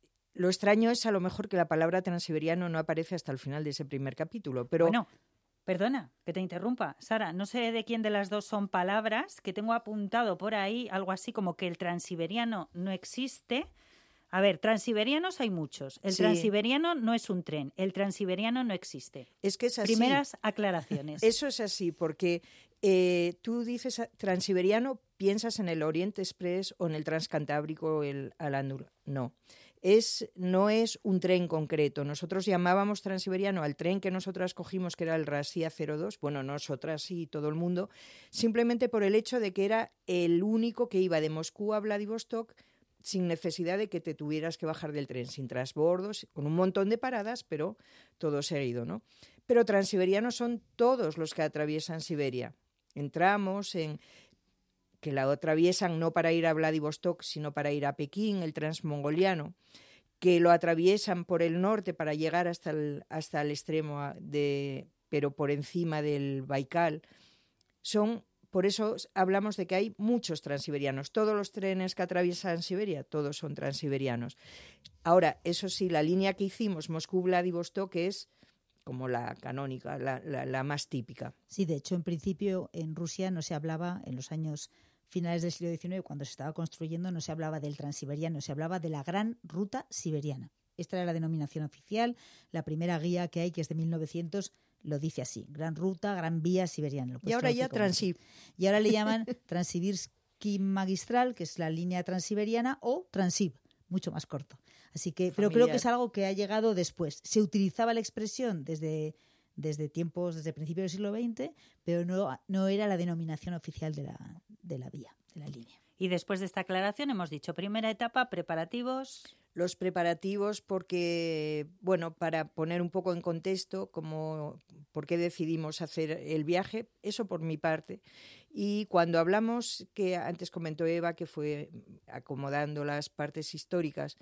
lo extraño es a lo mejor que la palabra transiberiano no aparece hasta el final de ese primer capítulo, pero... Bueno, perdona que te interrumpa, Sara, no sé de quién de las dos son palabras, que tengo apuntado por ahí algo así como que el transiberiano no existe. A ver, transiberianos hay muchos. El Sí. transiberiano no es un tren. El transiberiano no existe. Es que es así. Primeras aclaraciones. Eso es así, porque eh, tú dices a- transiberiano, piensas en el Oriente Express o en el Transcantábrico, el Al-Andalus. No. Es, no es un tren concreto. Nosotros llamábamos transiberiano al tren que nosotras cogimos, que era el Rasia cero dos, bueno, nosotras y todo el mundo, simplemente por el hecho de que era el único que iba de Moscú a Vladivostok sin necesidad de que te tuvieras que bajar del tren, sin transbordos, con un montón de paradas, pero todo seguido, ¿no? Pero transiberianos son todos los que atraviesan Siberia. Entramos en... que la atraviesan no para ir a Vladivostok, sino para ir a Pekín, el transmongoliano, que lo atraviesan por el norte para llegar hasta el, hasta el extremo a- de, pero por encima del Baikal. Son, por eso hablamos de que hay muchos transiberianos. Todos los trenes que atraviesan Siberia, todos son transiberianos. Ahora, eso sí, la línea que hicimos, Moscú-Vladivostok, es como la canónica, la, la, la más típica. Sí, de hecho, en principio en Rusia no se hablaba, en los años finales del siglo diecinueve, cuando se estaba construyendo, no se hablaba del transiberiano, se hablaba de la Gran Ruta Siberiana. Esta era la denominación oficial. La primera guía que hay, que es de mil novecientos, lo dice así: Gran Ruta, Gran Vía Siberiana. Lo Y puedes ahora ya traducir como Transib. así. Y ahora le llaman Transsibirsky Magistral, que es la línea transiberiana, o Transib, mucho más corto. Así que, pero creo Familiar. que es algo que ha llegado después. Se utilizaba la expresión desde, desde tiempos, desde principios del siglo veinte, pero no, no era la denominación oficial de la, de la vía, de la línea. Y después de esta aclaración hemos dicho, primera etapa, preparativos. Los preparativos, porque, bueno, para poner un poco en contexto como por qué decidimos hacer el viaje, eso por mi parte. Y cuando hablamos, que antes comentó Eva, que fue acomodando las partes históricas,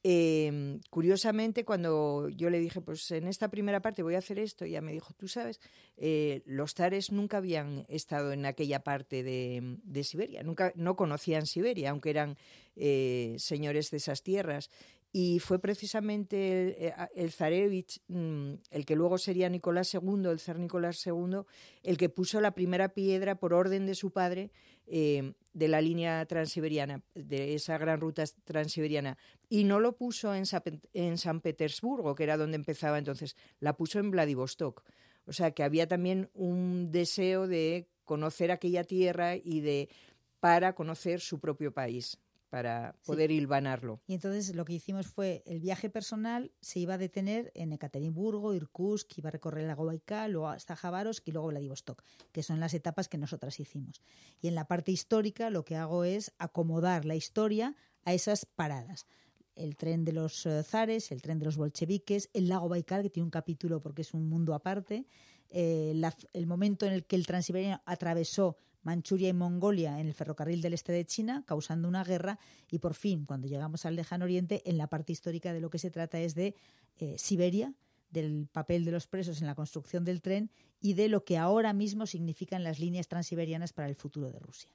eh, curiosamente cuando yo le dije, pues en esta primera parte voy a hacer esto, ella me dijo, tú sabes, eh, los zares nunca habían estado en aquella parte de, de Siberia, nunca, no conocían Siberia, aunque eran eh, señores de esas tierras. Y fue precisamente el, el zarevich, el que luego sería Nicolás segundo, el zar Nicolás segundo, el que puso la primera piedra por orden de su padre eh, de la línea transiberiana, de esa gran ruta transiberiana. Y no lo puso en, Sa- en San Petersburgo, que era donde empezaba entonces, la puso en Vladivostok. O sea que había también un deseo de conocer aquella tierra y de para conocer su propio país, para poder Sí. hilvanarlo. Y entonces lo que hicimos fue, el viaje personal se iba a detener en Ekaterimburgo, Irkutsk, iba a recorrer el lago Baikal, luego hasta Javarovsk y luego Vladivostok, que son las etapas que nosotras hicimos. Y en la parte histórica lo que hago es acomodar la historia a esas paradas. El tren de los eh, zares, el tren de los bolcheviques, el lago Baikal, que tiene un capítulo porque es un mundo aparte, eh, la- el momento en el que el transiberiano atravesó Manchuria y Mongolia en el ferrocarril del este de China, causando una guerra, y por fin, cuando llegamos al lejano oriente, en la parte histórica de lo que se trata es de eh, Siberia, del papel de los presos en la construcción del tren y de lo que ahora mismo significan las líneas transiberianas para el futuro de Rusia.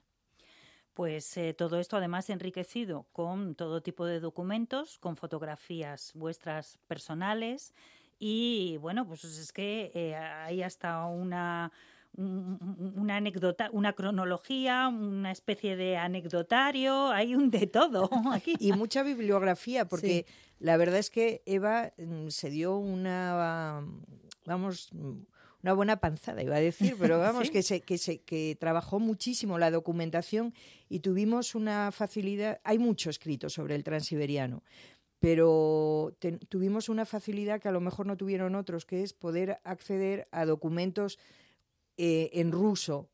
Pues eh, todo esto además enriquecido con todo tipo de documentos, con fotografías vuestras personales y bueno, pues es que eh, hay hasta una, un- una anécdota, una cronología, una especie de anecdotario, hay un de todo aquí. Y mucha bibliografía, porque Sí. la verdad es que Eva mm, se dio una, vamos, mm, una buena panzada, iba a decir, pero vamos, Sí. que, se, que, se, que trabajó muchísimo la documentación y tuvimos una facilidad. Hay mucho escrito sobre el transiberiano, pero te- tuvimos una facilidad que a lo mejor no tuvieron otros, que es poder acceder a documentos eh, en ruso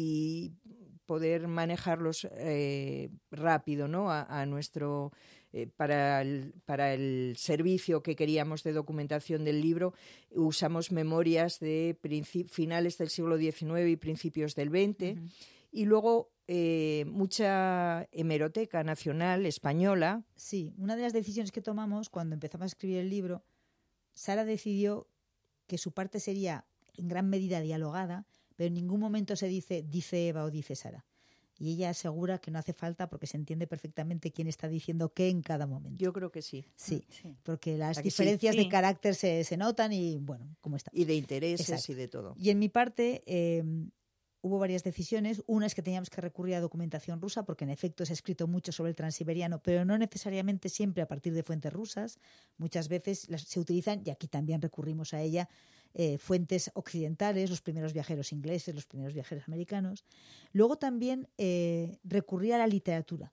y poder manejarlos eh, rápido, ¿no? A, a nuestro eh, para el, para el servicio que queríamos de documentación del libro usamos memorias de princi- finales del siglo diecinueve y principios del veinte. Uh-huh. Y luego eh, mucha hemeroteca nacional española. Sí, una de las decisiones que tomamos cuando empezamos a escribir el libro, Sara decidió que su parte sería en gran medida dialogada, pero en ningún momento se dice dice Eva o dice Sara. Y ella asegura que no hace falta porque se entiende perfectamente quién está diciendo qué en cada momento. Yo creo que sí. Sí, sí. Porque las que diferencias sí? de carácter se, se notan y bueno, ¿cómo está? Y de intereses. Exacto. Y de todo. Y en mi parte eh, hubo varias decisiones. Una es que teníamos que recurrir a documentación rusa porque en efecto se ha escrito mucho sobre el transiberiano, pero no necesariamente siempre a partir de fuentes rusas. Muchas veces las, se utilizan, y aquí también recurrimos a ella, Eh, fuentes occidentales, los primeros viajeros ingleses, los primeros viajeros americanos. Luego también eh, recurría a la literatura.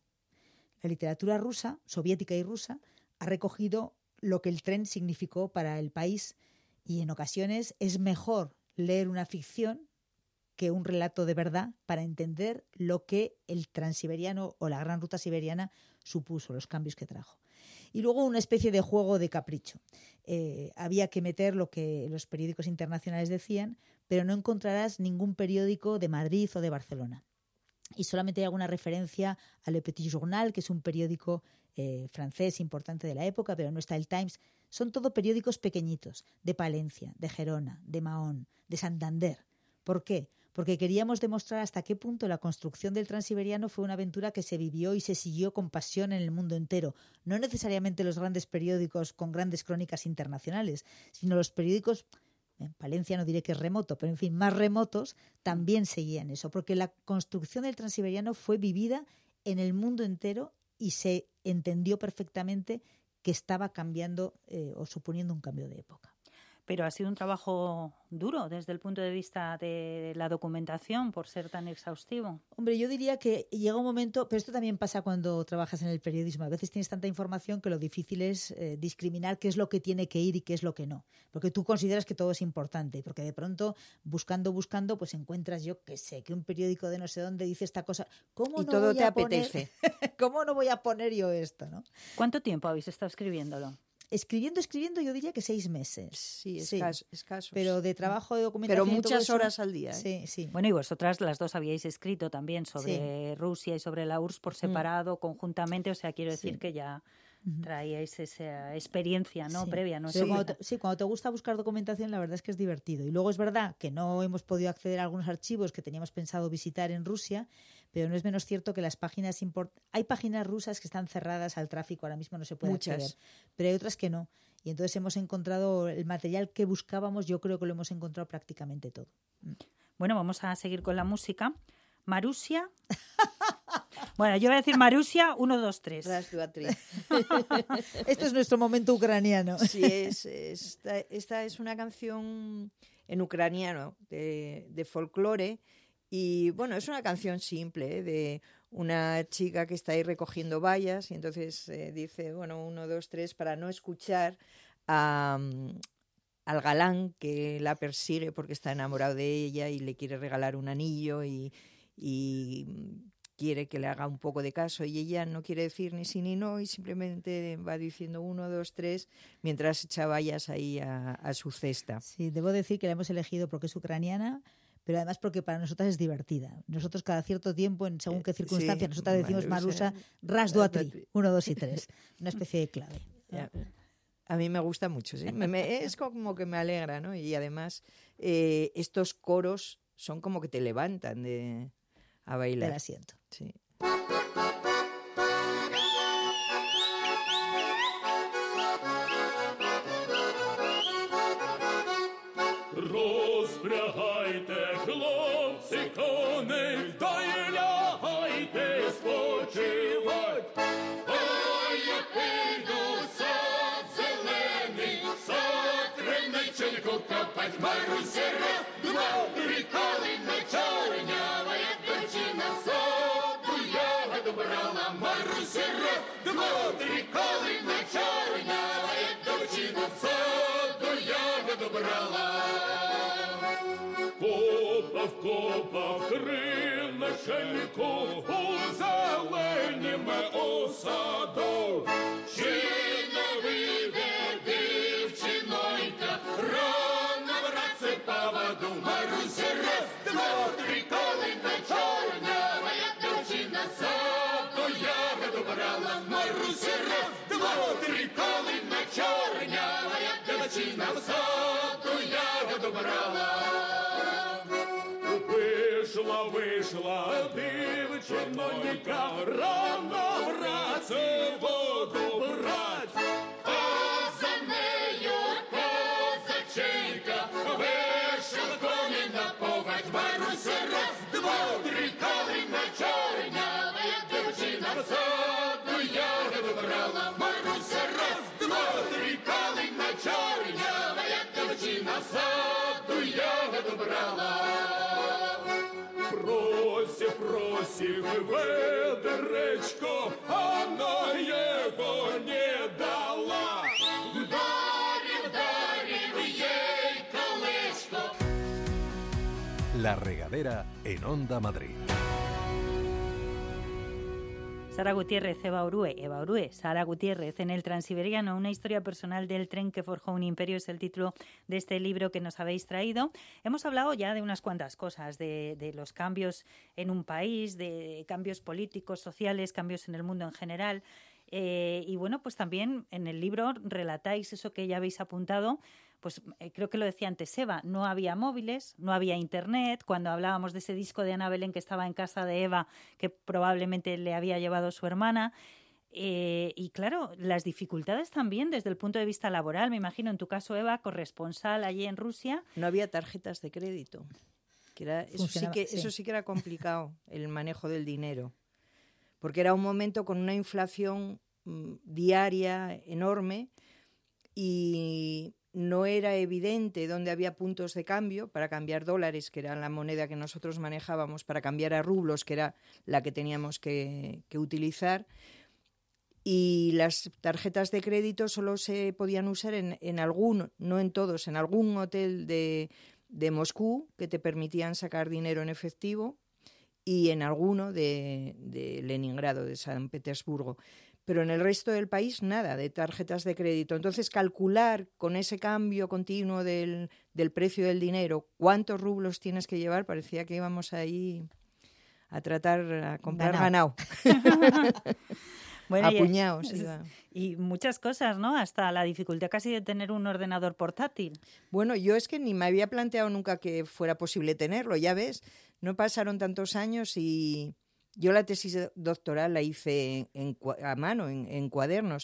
La literatura rusa, soviética y rusa, ha recogido lo que el tren significó para el país y en ocasiones es mejor leer una ficción que un relato de verdad para entender lo que el transiberiano o la gran ruta siberiana supuso, los cambios que trajo. Y luego una especie de juego de capricho. Eh, había que meter lo que los periódicos internacionales decían, pero no encontrarás ningún periódico de Madrid o de Barcelona. Y solamente hay alguna referencia a Le Petit Journal, que es un periódico eh, francés importante de la época, pero no está el Times. Son todo periódicos pequeñitos, de Palencia, de Gerona, de Mahón, de Santander. ¿Por qué? Porque queríamos demostrar hasta qué punto la construcción del transiberiano fue una aventura que se vivió y se siguió con pasión en el mundo entero. No necesariamente los grandes periódicos con grandes crónicas internacionales, sino los periódicos, en Palencia no diré que es remoto, pero en fin, más remotos, también seguían eso, porque la construcción del transiberiano fue vivida en el mundo entero y se entendió perfectamente que estaba cambiando eh, o suponiendo un cambio de época. Pero ha sido un trabajo duro desde el punto de vista de la documentación por ser tan exhaustivo. Hombre, yo diría que llega un momento, pero esto también pasa cuando trabajas en el periodismo. A veces tienes tanta información que lo difícil es eh, discriminar qué es lo que tiene que ir y qué es lo que no. Porque tú consideras que todo es importante. Porque de pronto, buscando, buscando, pues encuentras, yo qué sé, que un periódico de no sé dónde dice esta cosa. ¿Cómo y no todo voy te a poner... apetece. ¿Cómo no voy a poner yo esto, no? ¿Cuánto tiempo habéis estado escribiéndolo? Escribiendo, escribiendo, yo diría que seis meses. Sí, escasos. Sí. escasos. Pero de trabajo de documentación. Pero muchas eso, horas al día. ¿eh? Sí, sí. Bueno, y vosotras las dos habíais escrito también sobre sí. Rusia y sobre la U R S S por separado, mm. conjuntamente. O sea, quiero decir sí. que ya traíais esa experiencia, ¿no? Sí. Previa, ¿no? Sí. Cuando te, sí, cuando te gusta buscar documentación, la verdad es que es divertido. Y luego es verdad que no hemos podido acceder a algunos archivos que teníamos pensado visitar en Rusia, pero no es menos cierto que las páginas import... hay páginas rusas que están cerradas al tráfico, ahora mismo no se puede Muchas. acceder, pero hay otras que no. Y entonces hemos encontrado el material que buscábamos, yo creo que lo hemos encontrado prácticamente todo. Bueno, vamos a seguir con la música. Marusia. Bueno, yo voy a decir Marusia, uno, dos, tres. Esto es nuestro momento ucraniano. Sí, es, esta, esta es una canción en ucraniano de, de folclore. Y bueno, es una canción simple, ¿eh? De una chica que está ahí recogiendo bayas y entonces eh, dice, bueno, uno, dos, tres, para no escuchar a, al galán que la persigue porque está enamorado de ella y le quiere regalar un anillo y, y quiere que le haga un poco de caso y ella no quiere decir ni sí ni no y simplemente va diciendo uno, dos, tres mientras echa bayas ahí a, a su cesta. Sí, debo decir que la hemos elegido porque es ucraniana, pero además porque para nosotras es divertida. Nosotros cada cierto tiempo, en según qué circunstancias, sí, nosotras decimos Marusa, ras, do, tri, uno, dos y tres. Una especie de clave. Ya. A mí me gusta mucho, ¿sí? me, me, es como que me alegra, ¿no? Y además eh, estos coros son como que te levantan de, a bailar. Del asiento. Sí. Розпрягайте, хлопці, коней, та й лягайте спочивать. А я піду сад зелений, сад криниценьку копать. Маруся, раз, два, три, калина чорнява, як дівчина саду ягоду брала. Маруся, раз, два, три, калина чорнява. окопах криничельку, у зеленіме у саду. Чи не вийде дівчинонька, рано враться поводу. Маруся, раз, два, три, калина чорнява, я дівчина саду ягоду брала. Маруся, раз, два, три, калина чорнява, я дівчина саду ягоду брала. Вийшла, вийшла дівчинонька, рано враться воду брать. А за нею козаченька, вийшла коні напогать. Маруся, раз, два, три, калина чорнява, я дівчина в саду ягоду брала. Маруся, раз, два, три, калина чорнява, я дівчина в саду ягоду брала. Просив, просив ведеречко, она его не дала. Вдарив, вдарив ей колечко. La Regadera en Onda Madrid. Sara Gutiérrez, Eva Orue, Eva Orue, Sara Gutiérrez, en el Transiberiano, una historia personal del tren que forjó un imperio, es el título de este libro que nos habéis traído. Hemos hablado ya de unas cuantas cosas, de, de los cambios en un país, de cambios políticos, sociales, cambios en el mundo en general. Eh, y bueno, pues también en el libro relatáis eso que ya habéis apuntado. Pues eh, creo que lo decía antes Eva, no había móviles, no había internet. Cuando hablábamos de ese disco de Ana Belén que estaba en casa de Eva, que probablemente le había llevado su hermana. Eh, y claro, las dificultades también desde el punto de vista laboral. Me imagino, en tu caso, Eva, corresponsal allí en Rusia. No había tarjetas de crédito. Que era, eso, sí que, sí. eso sí que era complicado, el manejo del dinero. Porque era un momento con una inflación mm, diaria enorme y no era evidente dónde había puntos de cambio para cambiar dólares, que era la moneda que nosotros manejábamos, para cambiar a rublos, que era la que teníamos que, que utilizar. Y las tarjetas de crédito solo se podían usar en, en algún, no en todos, en algún hotel de, de Moscú que te permitían sacar dinero en efectivo y en alguno de, de Leningrado, de San Petersburgo. Pero en el resto del país nada de tarjetas de crédito. Entonces, calcular con ese cambio continuo del, del precio del dinero cuántos rublos tienes que llevar, parecía que íbamos ahí a tratar a comprar ganado. Bueno, apuñados. Y, y muchas cosas, ¿no? Hasta la dificultad casi de tener un ordenador portátil. Bueno, yo es que ni me había planteado nunca que fuera posible tenerlo, ya ves. No pasaron tantos años y yo la tesis doctoral la hice en, en, a mano, en, en cuadernos.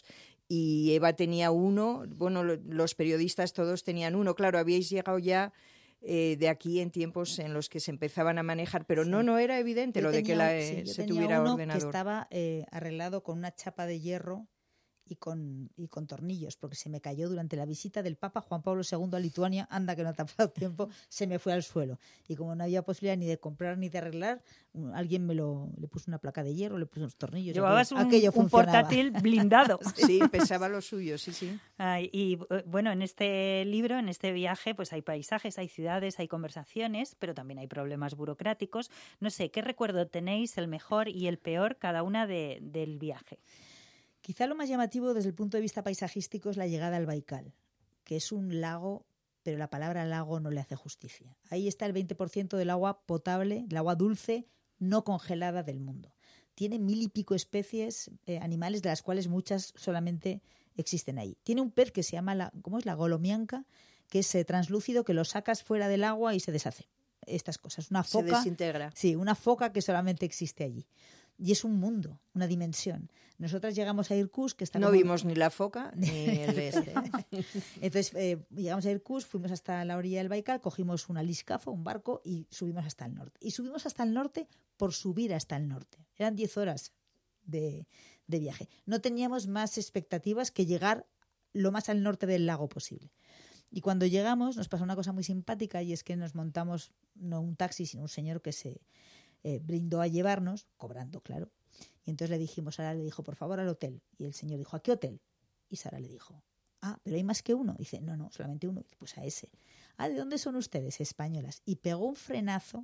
Y Eva tenía uno, bueno, los periodistas todos tenían uno. Claro, habíais llegado ya eh, de aquí en tiempos en los que se empezaban a manejar, pero sí. no, no era evidente yo lo tenía, de que la, sí, eh, se tenía tuviera uno ordenador. Que estaba eh, arreglado con una chapa de hierro y con, y con tornillos, porque se me cayó durante la visita del Papa Juan Pablo segundo a Lituania, anda que no ha tapado tiempo, se me fue al suelo. Y como no había posibilidad ni de comprar ni de arreglar, alguien me lo le puso una placa de hierro, le puso unos tornillos. Llevabas aquello, un, aquello un portátil blindado. Sí, pesaba lo suyo, sí, sí. Ay, y bueno, en este libro, en este viaje, pues hay paisajes, hay ciudades, hay conversaciones, pero también hay problemas burocráticos. No sé, ¿qué recuerdo tenéis, el mejor y el peor, cada una de, del viaje? Quizá lo más llamativo desde el punto de vista paisajístico es la llegada al Baikal, que es un lago, pero la palabra lago no le hace justicia. Ahí está el veinte por ciento del agua potable, del agua dulce, no congelada del mundo. Tiene mil y pico especies eh, animales, de las cuales muchas solamente existen ahí. Tiene un pez que se llama, la, ¿cómo es? La golomianca, que es eh, translúcido, que lo sacas fuera del agua y se deshace. Estas cosas. Una foca, se desintegra. Sí, una foca que solamente existe allí. Y es un mundo, una dimensión. Nosotras llegamos a Irkutsk, que está no como... vimos ni la foca ni el este. Entonces eh, llegamos a Irkutsk, fuimos hasta la orilla del Baikal, cogimos un aliscafo, un barco y subimos hasta el norte. Y subimos hasta el norte por subir hasta el norte. Eran diez horas de, de viaje. No teníamos más expectativas que llegar lo más al norte del lago posible. Y cuando llegamos nos pasó una cosa muy simpática, y es que nos montamos no un taxi, sino un señor que se eh, brindó a llevarnos, cobrando, claro. Y entonces le dijimos, Sara le dijo, por favor, al hotel. Y el señor dijo, ¿a qué hotel? Y Sara le dijo, ah, pero hay más que uno. Dice, no, no, solamente uno. Dice, pues a ese. Ah, ¿de dónde son ustedes? Españolas. Y pegó un frenazo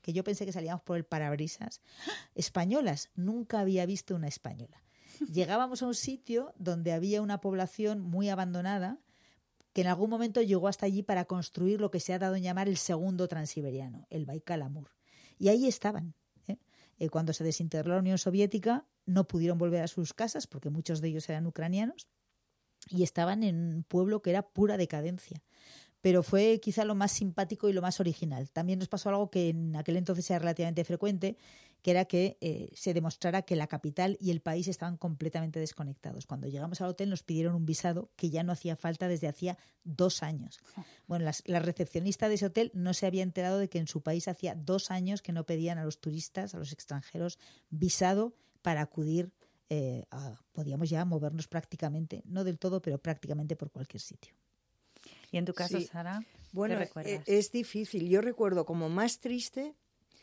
que yo pensé que salíamos por el parabrisas. ¡Ah! Españolas, nunca había visto una española. Llegábamos a un sitio donde había una población muy abandonada que en algún momento llegó hasta allí para construir lo que se ha dado en llamar el segundo transiberiano, el Baikal-Amur. Y ahí estaban. ¿eh? Eh, cuando se desintegró la Unión Soviética, no pudieron volver a sus casas porque muchos de ellos eran ucranianos y estaban en un pueblo que era pura decadencia. Pero fue quizá lo más simpático y lo más original. También nos pasó algo que en aquel entonces era relativamente frecuente, que era que eh, se demostrara que la capital y el país estaban completamente desconectados. Cuando llegamos al hotel nos pidieron un visado que ya no hacía falta desde hacía dos años. Bueno, las, la recepcionista de ese hotel no se había enterado de que en su país hacía dos años que no pedían a los turistas, a los extranjeros, visado para acudir, eh, a, podíamos ya movernos prácticamente, no del todo, pero prácticamente por cualquier sitio. ¿Y en tu caso, Sí. Sara? Bueno, ¿qué recuerdas? eh, es difícil. Yo recuerdo como más triste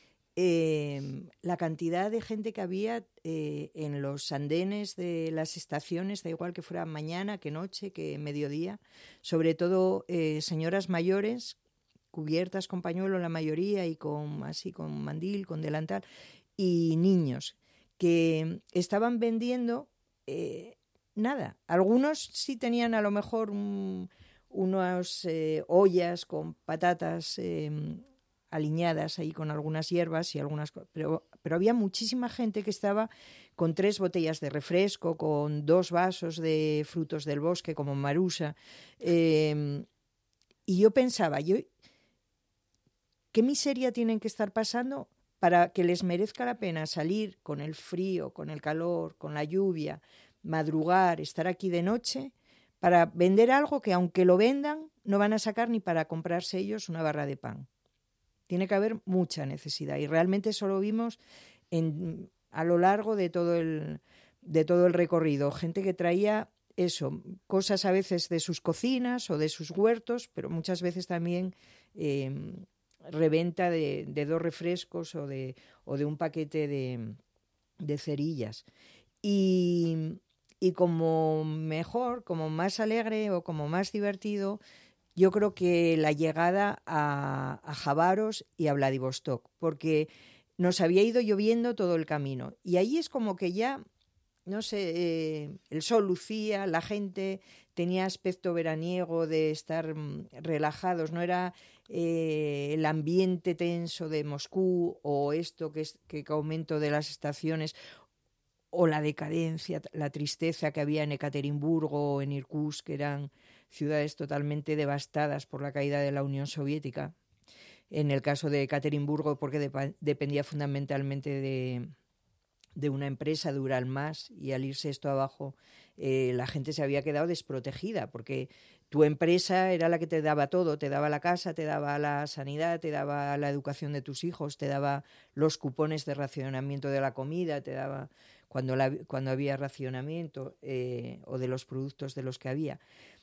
eh, la cantidad de gente que había eh, en los andenes de las estaciones, da igual que fuera mañana, que noche, que mediodía, sobre todo eh, señoras mayores, cubiertas con pañuelo la mayoría y con así con mandil, con delantal, y niños que estaban vendiendo eh, nada. Algunos sí tenían a lo mejor un unas eh, ollas con patatas eh, aliñadas ahí con algunas hierbas y algunas co- pero pero había muchísima gente que estaba con tres botellas de refresco, con dos vasos de frutos del bosque como marusa, eh, y yo pensaba, yo qué miseria tienen que estar pasando para que les merezca la pena salir con el frío, con el calor, con la lluvia, madrugar, estar aquí de noche para vender algo que aunque lo vendan no van a sacar ni para comprarse ellos una barra de pan. Tiene que haber mucha necesidad y realmente eso lo vimos en, a lo largo de todo el, de todo el recorrido. Gente que traía eso, cosas a veces de sus cocinas o de sus huertos, pero muchas veces también eh, reventa de, de dos refrescos o de, o de un paquete de, de cerillas. Y... Y como mejor, como más alegre o como más divertido, yo creo que la llegada a, a Javaros y a Vladivostok, porque nos había ido lloviendo todo el camino. Y ahí es como que ya, no sé, eh, el sol lucía, la gente tenía aspecto veraniego de estar mm, relajados, no era eh, el ambiente tenso de Moscú o esto que es que aumento de las estaciones, o la decadencia, la tristeza que había en Ekaterimburgo o en Irkutsk, que eran ciudades totalmente devastadas por la caída de la Unión Soviética. En el caso de Ekaterimburgo, porque de, dependía fundamentalmente de, de una empresa, de Uralmas, y al irse esto abajo, eh, la gente se había quedado desprotegida, porque tu empresa era la que te daba todo, te daba la casa, te daba la sanidad, te daba la educación de tus hijos, te daba los cupones de racionamiento de la comida, te daba... Cuando, la, cuando había racionamiento eh, o de los productos de los que había.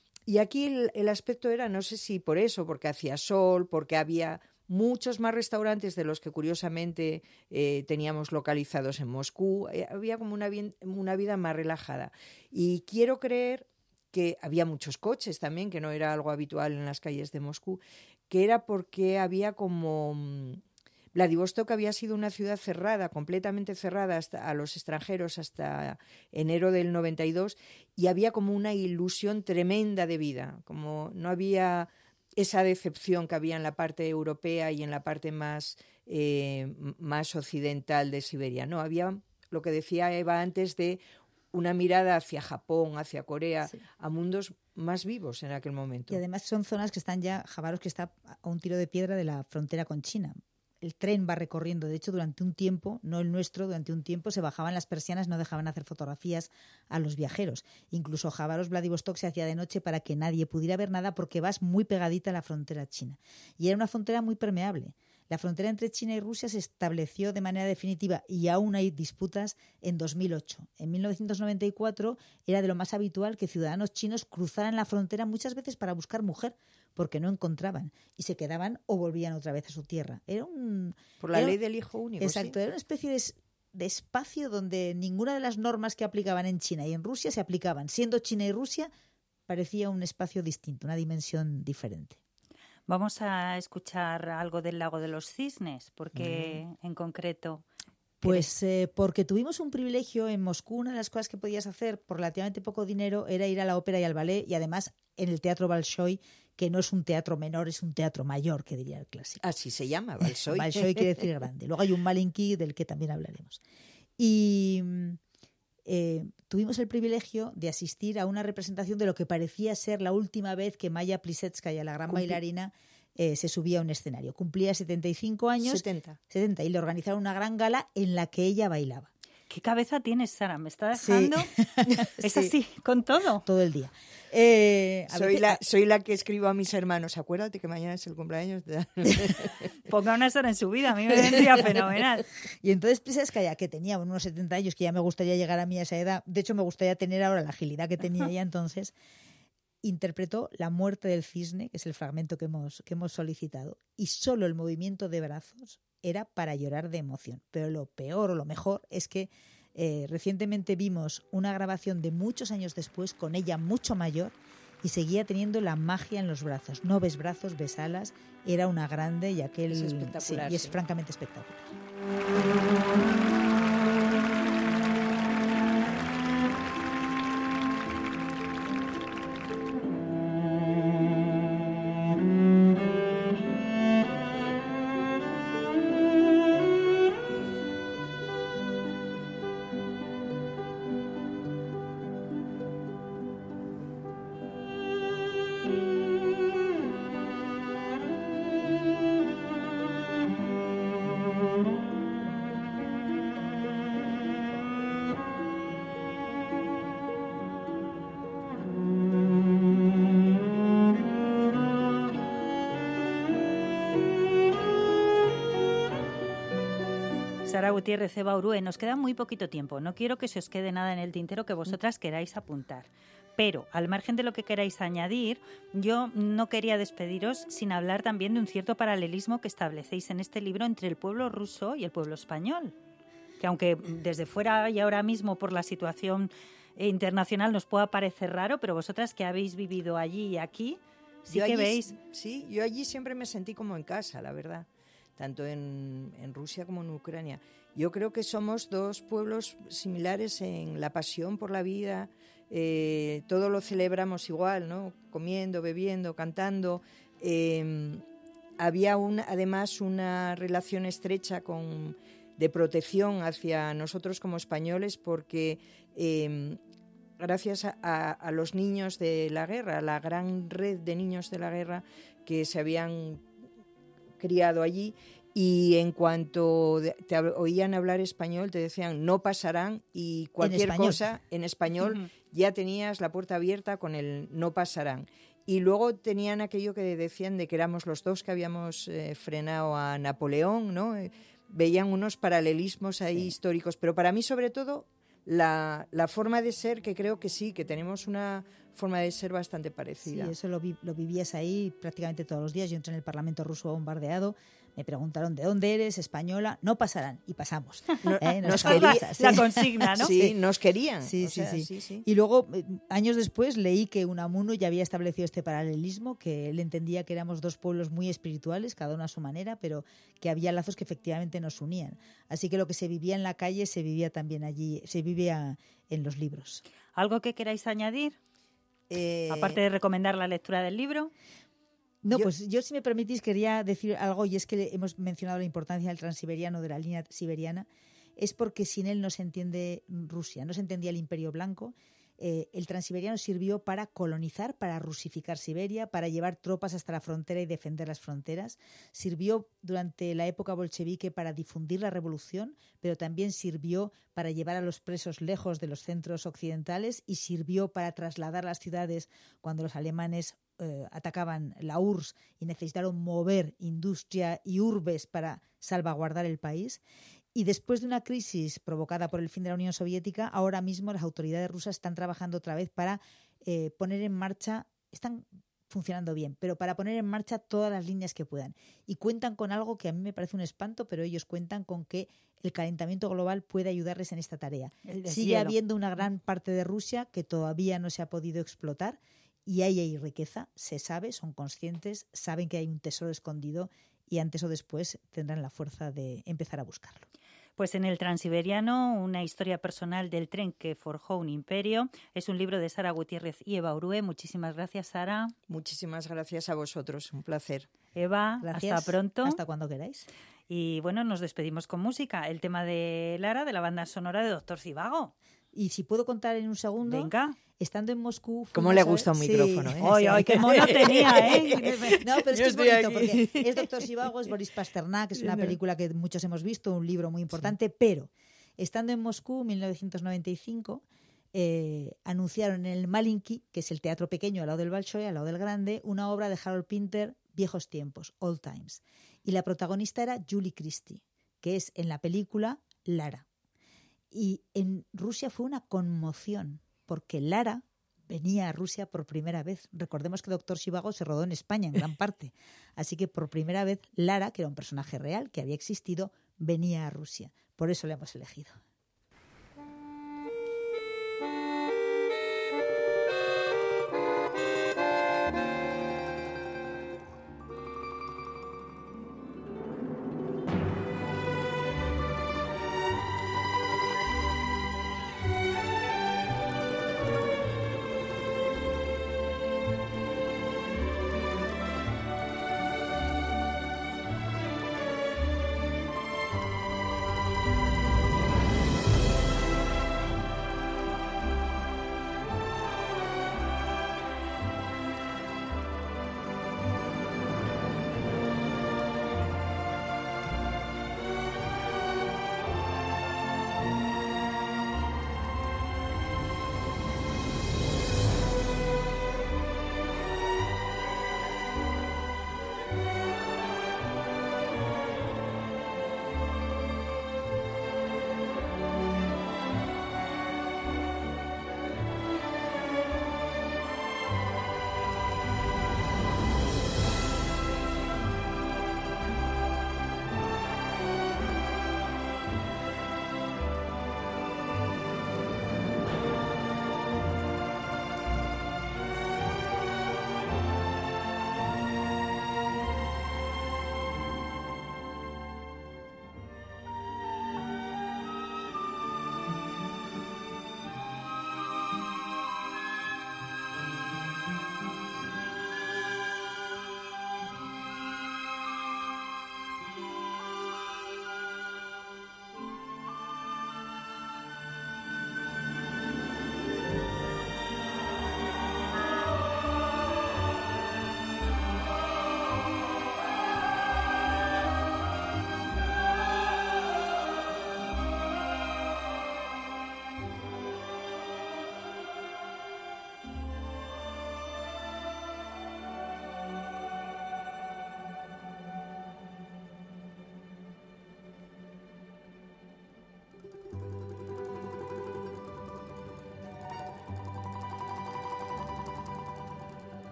Y aquí el, el aspecto era, no sé si por eso, porque hacía sol, porque había muchos más restaurantes de los que curiosamente eh, teníamos localizados en Moscú, eh, había como una, bien, una vida más relajada. Y quiero creer que había muchos coches también, que no era algo habitual en las calles de Moscú, que era porque había como... Vladivostok había sido una ciudad cerrada, completamente cerrada hasta a los extranjeros hasta enero del noventa y dos, y había como una ilusión tremenda de vida, como no había esa decepción que había en la parte europea y en la parte más, eh, más occidental de Siberia. No, había lo que decía Eva antes de una mirada hacia Japón, hacia Corea, sí, a mundos más vivos en aquel momento. Y además son zonas que están ya, Javaros, que está a un tiro de piedra de la frontera con China. El tren va recorriendo, de hecho, durante un tiempo, no el nuestro, durante un tiempo se bajaban las persianas, no dejaban hacer fotografías a los viajeros. Incluso Javaros, Vladivostok se hacía de noche para que nadie pudiera ver nada porque vas muy pegadita a la frontera china. Y era una frontera muy permeable. La frontera entre China y Rusia se estableció de manera definitiva y aún hay disputas en dos mil ocho. En mil novecientos noventa y cuatro era de lo más habitual que ciudadanos chinos cruzaran la frontera muchas veces para buscar mujer, porque no encontraban y se quedaban o volvían otra vez a su tierra. Era un por la era, ley del hijo único. Exacto, ¿sí? Era una especie de, de espacio donde ninguna de las normas que aplicaban en China y en Rusia se aplicaban. Siendo China y Rusia, parecía un espacio distinto, una dimensión diferente. Vamos a escuchar algo del Lago de los Cisnes, porque en concreto... Pues eh, porque tuvimos un privilegio en Moscú. Una de las cosas que podías hacer por relativamente poco dinero era ir a la ópera y al ballet, y además en el Teatro Bolshoi, que no es un teatro menor, es un teatro mayor, que diría el clásico. Así se llama, Bolshoi. Bolshoi quiere decir grande. Luego hay un Malinki del que también hablaremos. Y eh, tuvimos el privilegio de asistir a una representación de lo que parecía ser la última vez que Maya Plisetskaya, la gran Cumpli- bailarina, eh, se subía a un escenario. Cumplía setenta y cinco años. setenta. setenta, y le organizaron una gran gala en la que ella bailaba. ¿Qué cabeza tienes, Sara? ¿Me está Sí. dejando? Es Sí. así, con todo. Todo el día. Eh, a Soy veces- la, soy la que escribo a mis hermanos. Acuérdate que mañana es el cumpleaños de... Ponga una Sara en su vida, a mí me vendría fenomenal. Y entonces Plisetskaya, que tenía unos setenta años, que ya me gustaría llegar a mí a esa edad, de hecho me gustaría tener ahora la agilidad que tenía ella entonces, interpretó La muerte del cisne, que es el fragmento que hemos, que hemos solicitado, y solo el movimiento de brazos era para llorar de emoción. Pero lo peor o lo mejor es que eh, recientemente vimos una grabación de muchos años después con ella mucho mayor y seguía teniendo la magia en los brazos. No ves brazos, ves alas. Era una grande y aquel... Es espectacular, sí, y es sí. francamente espectacular. Sara Gutiérrez, Eva Urue, nos queda muy poquito tiempo. No quiero que se os quede nada en el tintero que vosotras queráis apuntar. Pero, al margen de lo que queráis añadir, yo no quería despediros sin hablar también de un cierto paralelismo que establecéis en este libro entre el pueblo ruso y el pueblo español. Que aunque desde fuera y ahora mismo por la situación internacional nos pueda parecer raro, pero vosotras que habéis vivido allí y aquí, sí Yo que allí- veis... Sí, yo allí siempre me sentí como en casa, la verdad, tanto en, en Rusia como en Ucrania. Yo creo que somos dos pueblos similares en la pasión por la vida, eh, todo lo celebramos igual, ¿no? Comiendo, bebiendo, cantando. Eh, había un, además una relación estrecha con, de protección hacia nosotros como españoles porque... Eh, gracias a, a, a los niños de la guerra, a la gran red de niños de la guerra que se habían criado allí, y en cuanto de- te hab- oían hablar español te decían no pasarán, y cualquier español. cosa en español Ujú. ya tenías la puerta abierta con el no pasarán. Y luego tenían aquello que decían de que éramos los dos que habíamos eh, frenado a Napoleón, ¿no? Eh, veían unos paralelismos ahí históricos, pero para mí sobre todo la, la forma de ser, que creo que sí, que tenemos una forma de ser bastante Sí, parecida. eso lo, vi- lo vivías ahí prácticamente todos los días. Yo entré en el Parlamento ruso bombardeado, me preguntaron ¿de dónde eres? Española. No pasarán, y pasamos. No- ¿Eh? nos dejamos quería- pasar, sí. La consigna, ¿no? Sí, nos querían. Sí, o sí, sea, sí. sí, sí. Y luego, eh, años después, leí que Unamuno ya había establecido este paralelismo, que él entendía que éramos dos pueblos muy espirituales, cada uno a su manera, pero que había lazos que efectivamente nos unían. Así que lo que se vivía en la calle se vivía también allí, se vivía en los libros. ¿Algo que queráis añadir? Eh, Aparte de recomendar la lectura del libro. No, Yo- pues yo, si me permitís, quería decir algo, y es que hemos mencionado la importancia del transiberiano, de la línea siberiana. Es porque sin él no se entiende Rusia, no se entendía el Imperio Blanco. Eh, el transiberiano sirvió para colonizar, para rusificar Siberia, para llevar tropas hasta la frontera y defender las fronteras. Sirvió durante la época bolchevique para difundir la revolución, pero también sirvió para llevar a los presos lejos de los centros occidentales, y sirvió para trasladar las ciudades cuando los alemanes eh, atacaban la U R S S y necesitaron mover industria y urbes para salvaguardar el país. Y después de una crisis provocada por el fin de la Unión Soviética, ahora mismo las autoridades rusas están trabajando otra vez para eh, poner en marcha, están funcionando bien, pero para poner en marcha todas las líneas que puedan. Y cuentan con algo que a mí me parece un espanto, pero ellos cuentan con que el calentamiento global puede ayudarles en esta tarea. El Sigue deshielo. habiendo una gran parte de Rusia que todavía no se ha podido explotar, y ahí hay riqueza, se sabe, son conscientes, saben que hay un tesoro escondido y antes o después tendrán la fuerza de empezar a buscarlo. Pues en el Transiberiano, una historia personal del tren que forjó un imperio. Es un libro de Sara Gutiérrez y Eva Orue. Muchísimas gracias, Sara. Muchísimas gracias a vosotros, un placer. Eva, Gracias. hasta pronto. Hasta cuando queráis. Y bueno, nos despedimos con música. El tema de Lara, de la banda sonora de Doctor Zivago. Y si puedo contar en un segundo, Venga. estando en Moscú... ¿Cómo fuimos le a- gusta un Sí. micrófono, eh? ¡Ay, ay, qué mono tenía, eh! No, pero es Yo que es estoy bonito aquí. porque es Doctor Zhivago, es Boris Pasternak, es una No. película que muchos hemos visto, un libro muy importante, pero estando en Moscú en mil novecientos noventa y cinco, eh, anunciaron en el Malinki, que es el teatro pequeño al lado del Bolshoi, al lado del grande, una obra de Harold Pinter, Viejos tiempos, Old Times. Y la protagonista era Julie Christie, que es en la película Lara. Y en Rusia fue una conmoción, porque Lara venía a Rusia por primera vez. Recordemos que Doctor Zhivago se rodó en España en gran parte. Así que por primera vez Lara, que era un personaje real, que había existido, venía a Rusia. Por eso la hemos elegido.